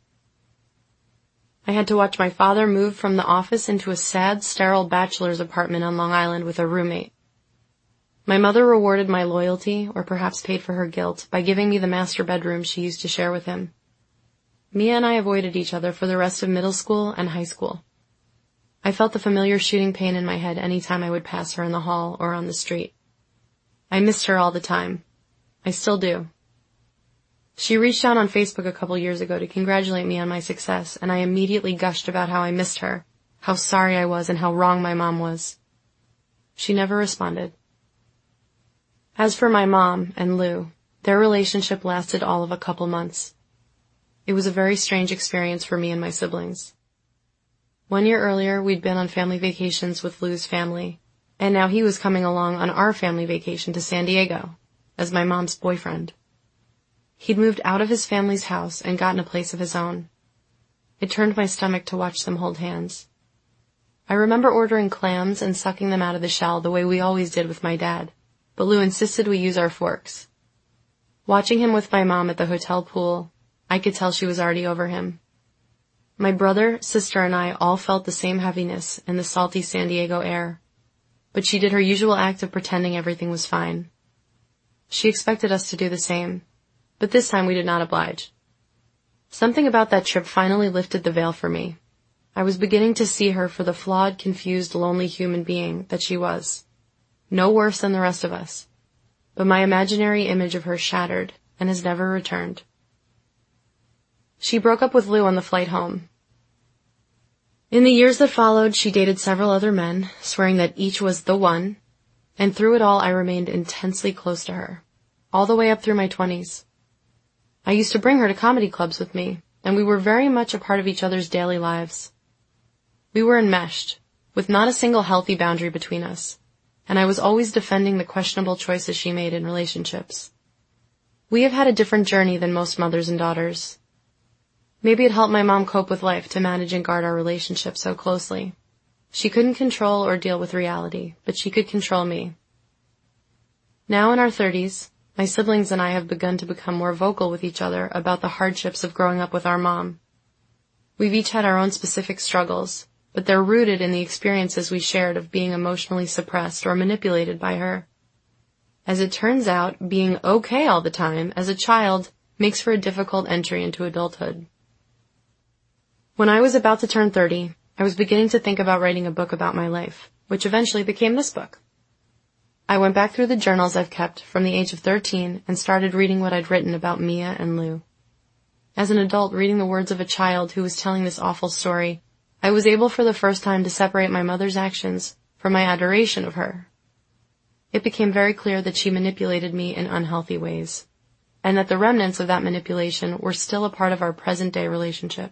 I had to watch my father move from the office into a sad, sterile bachelor's apartment on Long Island with a roommate. My mother rewarded my loyalty, or perhaps paid for her guilt, by giving me the master bedroom she used to share with him. Mia and I avoided each other for the rest of middle school and high school. I felt the familiar shooting pain in my head any time I would pass her in the hall or on the street. I missed her all the time. I still do. She reached out on Facebook a couple years ago to congratulate me on my success, and I immediately gushed about how I missed her, how sorry I was, and how wrong my mom was. She never responded. As for my mom and Lou, their relationship lasted all of a couple months. It was a very strange experience for me and my siblings. 1 year earlier, we'd been on family vacations with Lou's family, and now he was coming along on our family vacation to San Diego, as my mom's boyfriend. He'd moved out of his family's house and gotten a place of his own. It turned my stomach to watch them hold hands. I remember ordering clams and sucking them out of the shell the way we always did with my dad, but Lou insisted we use our forks. Watching him with my mom at the hotel pool, I could tell she was already over him. My brother, sister, and I all felt the same heaviness in the salty San Diego air, but she did her usual act of pretending everything was fine. She expected us to do the same, but this time we did not oblige. Something about that trip finally lifted the veil for me. I was beginning to see her for the flawed, confused, lonely human being that she was. No worse than the rest of us, but my imaginary image of her shattered and has never returned. She broke up with Lou on the flight home. In the years that followed, she dated several other men, swearing that each was the one, and through it all I remained intensely close to her, all the way up through my 20s. I used to bring her to comedy clubs with me, and we were very much a part of each other's daily lives. We were enmeshed, with not a single healthy boundary between us, and I was always defending the questionable choices she made in relationships. We have had a different journey than most mothers and daughters. Maybe it helped my mom cope with life to manage and guard our relationship so closely. She couldn't control or deal with reality, but she could control me. Now in our 30s, my siblings and I have begun to become more vocal with each other about the hardships of growing up with our mom. We've each had our own specific struggles, but they're rooted in the experiences we shared of being emotionally suppressed or manipulated by her. As it turns out, being okay all the time as a child makes for a difficult entry into adulthood. When I was about to turn 30, I was beginning to think about writing a book about my life, which eventually became this book. I went back through the journals I've kept from the age of 13 and started reading what I'd written about Mia and Lou. As an adult reading the words of a child who was telling this awful story, I was able for the first time to separate my mother's actions from my adoration of her. It became very clear that she manipulated me in unhealthy ways, and that the remnants of that manipulation were still a part of our present-day relationship.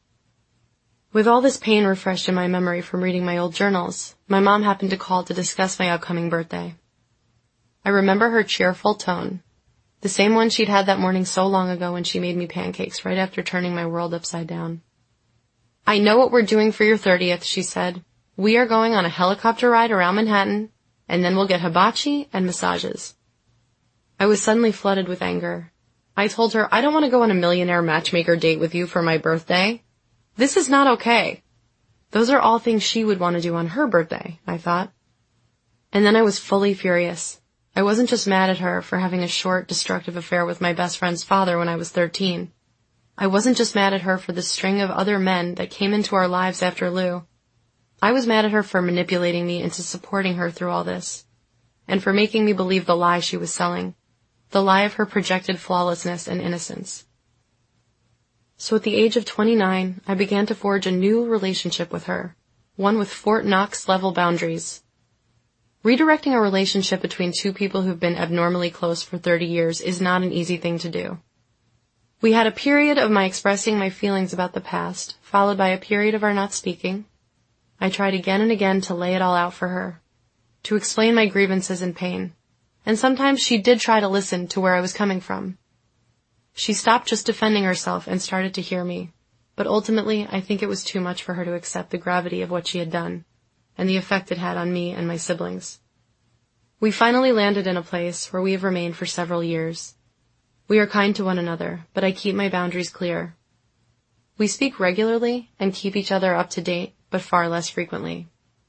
With all this pain refreshed in my memory from reading my old journals, my mom happened to call to discuss my upcoming birthday. I remember her cheerful tone, the same one she'd had that morning so long ago when she made me pancakes right after turning my world upside down. "I know what we're doing for your 30th, she said. "We are going on a helicopter ride around Manhattan, and then we'll get hibachi and massages." I was suddenly flooded with anger. I told her, "I don't want to go on a millionaire matchmaker date with you for my birthday. This is not okay." Those are all things she would want to do on her birthday, I thought. And then I was fully furious. I wasn't just mad at her for having a short, destructive affair with my best friend's father when I was 13. I wasn't just mad at her for the string of other men that came into our lives after Lou. I was mad at her for manipulating me into supporting her through all this, and for making me believe the lie she was selling, the lie of her projected flawlessness and innocence. So at the age of 29, I began to forge a new relationship with her, one with Fort Knox-level boundaries. Redirecting a relationship between two people who've been abnormally close for 30 years is not an easy thing to do. We had a period of my expressing my feelings about the past, followed by a period of our not speaking. I tried again and again to lay it all out for her, to explain my grievances and pain, and sometimes she did try to listen to where I was coming from. She stopped just defending herself and started to hear me, but ultimately I think it was too much for her to accept the gravity of what she had done, and the effect it had on me and my siblings. We finally landed in a place where we have remained for several years. We are kind to one another, but I keep my boundaries clear. We speak regularly and keep each other up to date, but far less frequently.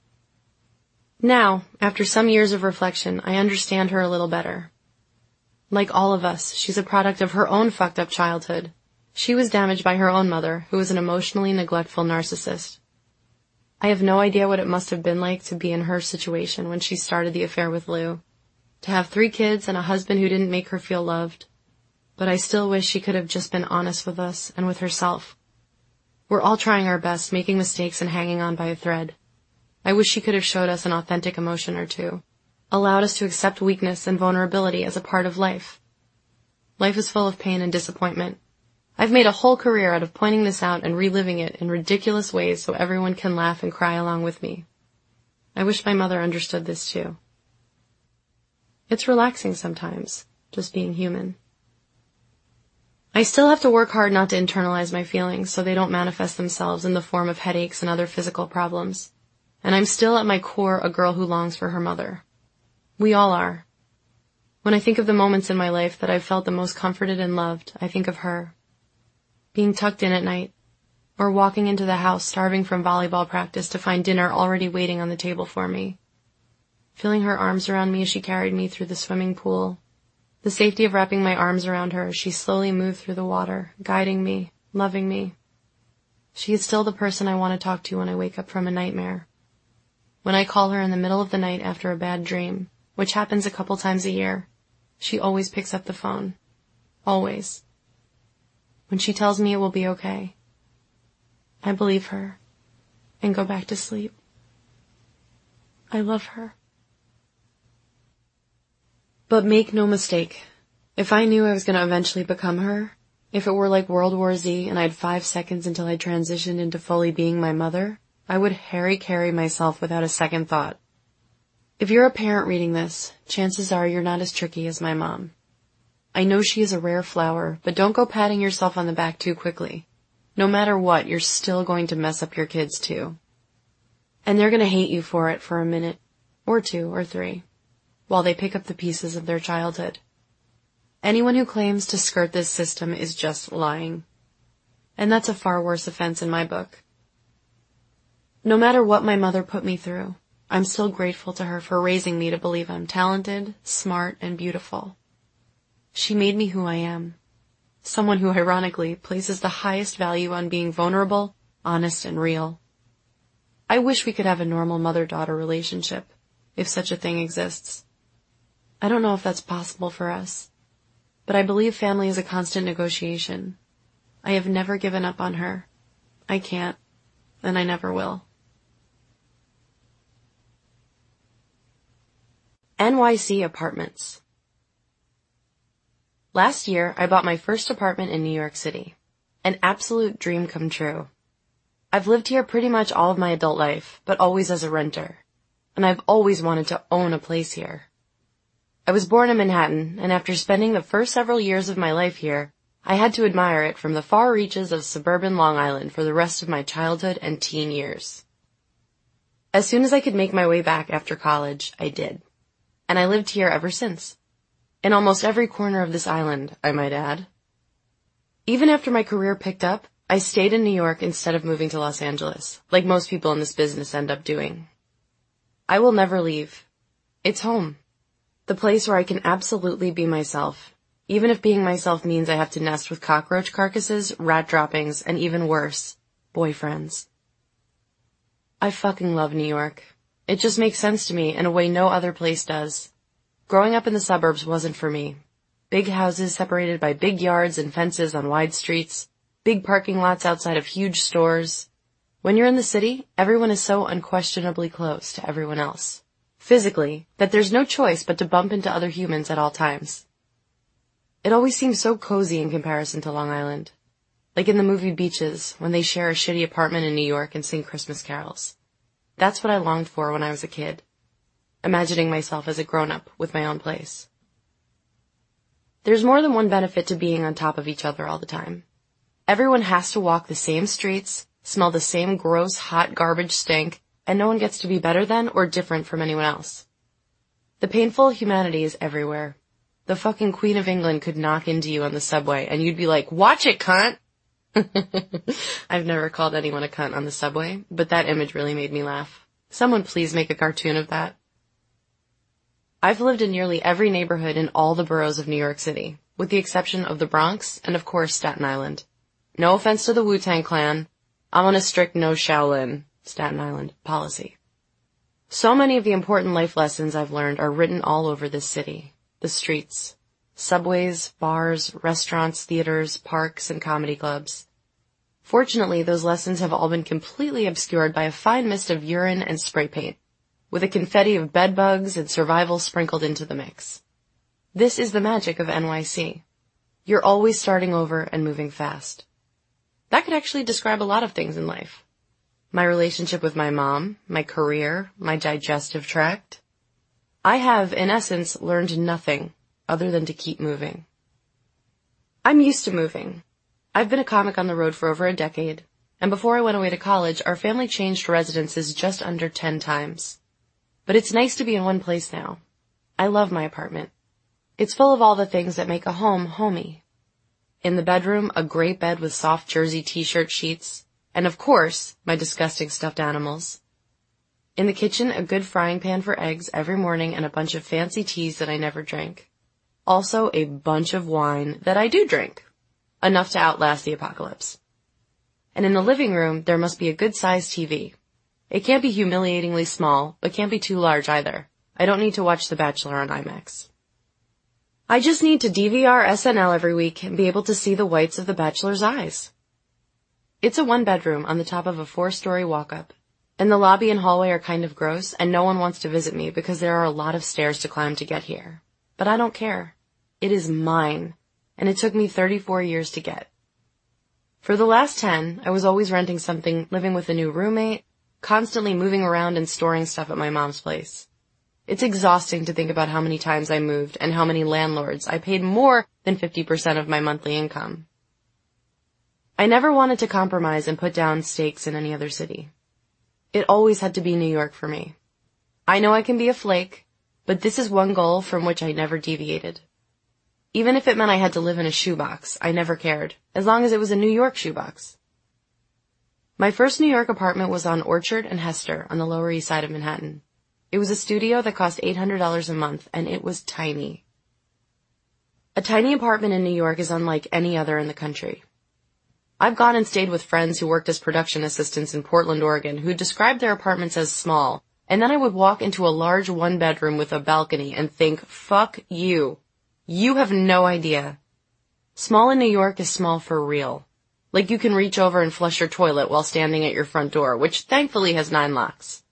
Now, after some years of reflection, I understand her a little better. Like all of us, she's a product of her own fucked up childhood. She was damaged by her own mother, who was an emotionally neglectful narcissist. I have no idea what it must have been like to be in her situation when she started the affair with Lou, to have 3 kids and a husband who didn't make her feel loved. But I still wish she could have just been honest with us and with herself. We're all trying our best, making mistakes and hanging on by a thread. I wish she could have showed us an authentic emotion or two, allowed us to accept weakness and vulnerability as a part of life. Life is full of pain and disappointment. I've made a whole career out of pointing this out and reliving it in ridiculous ways so everyone can laugh and cry along with me. I wish my mother understood this too. It's relaxing sometimes, just being human. I still have to work hard not to internalize my feelings so they don't manifest themselves in the form of headaches and other physical problems. And I'm still at my core a girl who longs for her mother. We all are. When I think of the moments in my life that I've felt the most comforted and loved, I think of her. Being tucked in at night, or walking into the house starving from volleyball practice to find dinner already waiting on the table for me. Feeling her arms around me as she carried me through the swimming pool. The safety of wrapping my arms around her as she slowly moved through the water, guiding me, loving me. She is still the person I want to talk to when I wake up from a nightmare. When I call her in the middle of the night after a bad dream, which happens a couple times a year, she always picks up the phone. Always. When she tells me it will be okay, I believe her and go back to sleep. I love her. But make no mistake, if I knew I was going to eventually become her, if it were like World War Z and I had 5 seconds until I transitioned into fully being my mother, I would carry myself without a second thought. If you're a parent reading this, chances are you're not as tricky as my mom. I know she is a rare flower, but don't go patting yourself on the back too quickly. No matter what, you're still going to mess up your kids too. And they're going to hate you for it for a minute, or 2 or 3, while they pick up the pieces of their childhood. Anyone who claims to skirt this system is just lying. And that's a far worse offense in my book. No matter what my mother put me through, I'm still grateful to her for raising me to believe I'm talented, smart, and beautiful. She made me who I am. Someone who, ironically, places the highest value on being vulnerable, honest, and real. I wish we could have a normal mother-daughter relationship, if such a thing exists. I don't know if that's possible for us, but I believe family is a constant negotiation. I have never given up on her. I can't, and I never will. NYC Apartments. Last year, I bought my first apartment in New York City. An absolute dream come true. I've lived here pretty much all of my adult life, but always as a renter. And I've always wanted to own a place here. I was born in Manhattan, and after spending the first several years of my life here, I had to admire it from the far reaches of suburban Long Island for the rest of my childhood and teen years. As soon as I could make my way back after college, I did. And I lived here ever since. In almost every corner of this island, I might add. Even after my career picked up, I stayed in New York instead of moving to Los Angeles, like most people in this business end up doing. I will never leave. It's home. The place where I can absolutely be myself, even if being myself means I have to nest with cockroach carcasses, rat droppings, and even worse, boyfriends. I fucking love New York. It just makes sense to me in a way no other place does. Growing up in the suburbs wasn't for me. Big houses separated by big yards and fences on wide streets, big parking lots outside of huge stores. When you're in the city, everyone is so unquestionably close to everyone else, physically, that there's no choice but to bump into other humans at all times. It always seems so cozy in comparison to Long Island. Like in the movie Beaches, when they share a shitty apartment in New York and sing Christmas carols. That's what I longed for when I was a kid. Imagining myself as a grown-up with my own place. There's more than one benefit to being on top of each other all the time. Everyone has to walk the same streets, smell the same gross, hot garbage stink, and no one gets to be better than or different from anyone else. The painful humanity is everywhere. The fucking Queen of England could knock into you on the subway, and you'd be like, "Watch it, cunt!" I've never called anyone a cunt on the subway, but that image really made me laugh. Someone please make a cartoon of that. I've lived in nearly every neighborhood in all the boroughs of New York City, with the exception of the Bronx and, of course, Staten Island. No offense to the Wu-Tang Clan. I'm on a strict no Shaolin, Staten Island, policy. So many of the important life lessons I've learned are written all over this city. The streets, subways, bars, restaurants, theaters, parks, and comedy clubs. Fortunately, those lessons have all been completely obscured by a fine mist of urine and spray paint, with a confetti of bedbugs and survival sprinkled into the mix. This is the magic of NYC. You're always starting over and moving fast. That could actually describe a lot of things in life. My relationship with my mom, my career, my digestive tract. I have, in essence, learned nothing other than to keep moving. I'm used to moving. I've been a comic on the road for over a decade, and before I went away to college, our family changed residences just under 10 times. But it's nice to be in one place now. I love my apartment. It's full of all the things that make a home homey. In the bedroom, a great bed with soft jersey t-shirt sheets, and of course, my disgusting stuffed animals. In the kitchen, a good frying pan for eggs every morning and a bunch of fancy teas that I never drink. Also, a bunch of wine that I do drink. Enough to outlast the apocalypse. And in the living room, there must be a good-sized TV. It can't be humiliatingly small, but can't be too large either. I don't need to watch The Bachelor on IMAX. I just need to DVR SNL every week and be able to see the whites of The Bachelor's eyes. It's a one-bedroom on the top of a 4-story walk-up, and the lobby and hallway are kind of gross, and no one wants to visit me because there are a lot of stairs to climb to get here. But I don't care. It is mine, and it took me 34 years to get. For the last 10, I was always renting something, living with a new roommate, constantly moving around and storing stuff at my mom's place. It's exhausting to think about how many times I moved and how many landlords I paid more than 50% of my monthly income. I never wanted to compromise and put down stakes in any other city. It always had to be New York for me. I know I can be a flake, but this is one goal from which I never deviated. Even if it meant I had to live in a shoebox, I never cared, as long as it was a New York shoebox. My first New York apartment was on Orchard and Hester on the Lower East Side of Manhattan. It was a studio that cost $800 a month, and it was tiny. A tiny apartment in New York is unlike any other in the country. I've gone and stayed with friends who worked as production assistants in Portland, Oregon, who described their apartments as small, And then I would walk into a large one-bedroom with a balcony and think, fuck you. You have no idea. Small in New York is small for real. Like you can reach over and flush your toilet while standing at your front door, which thankfully has 9 locks.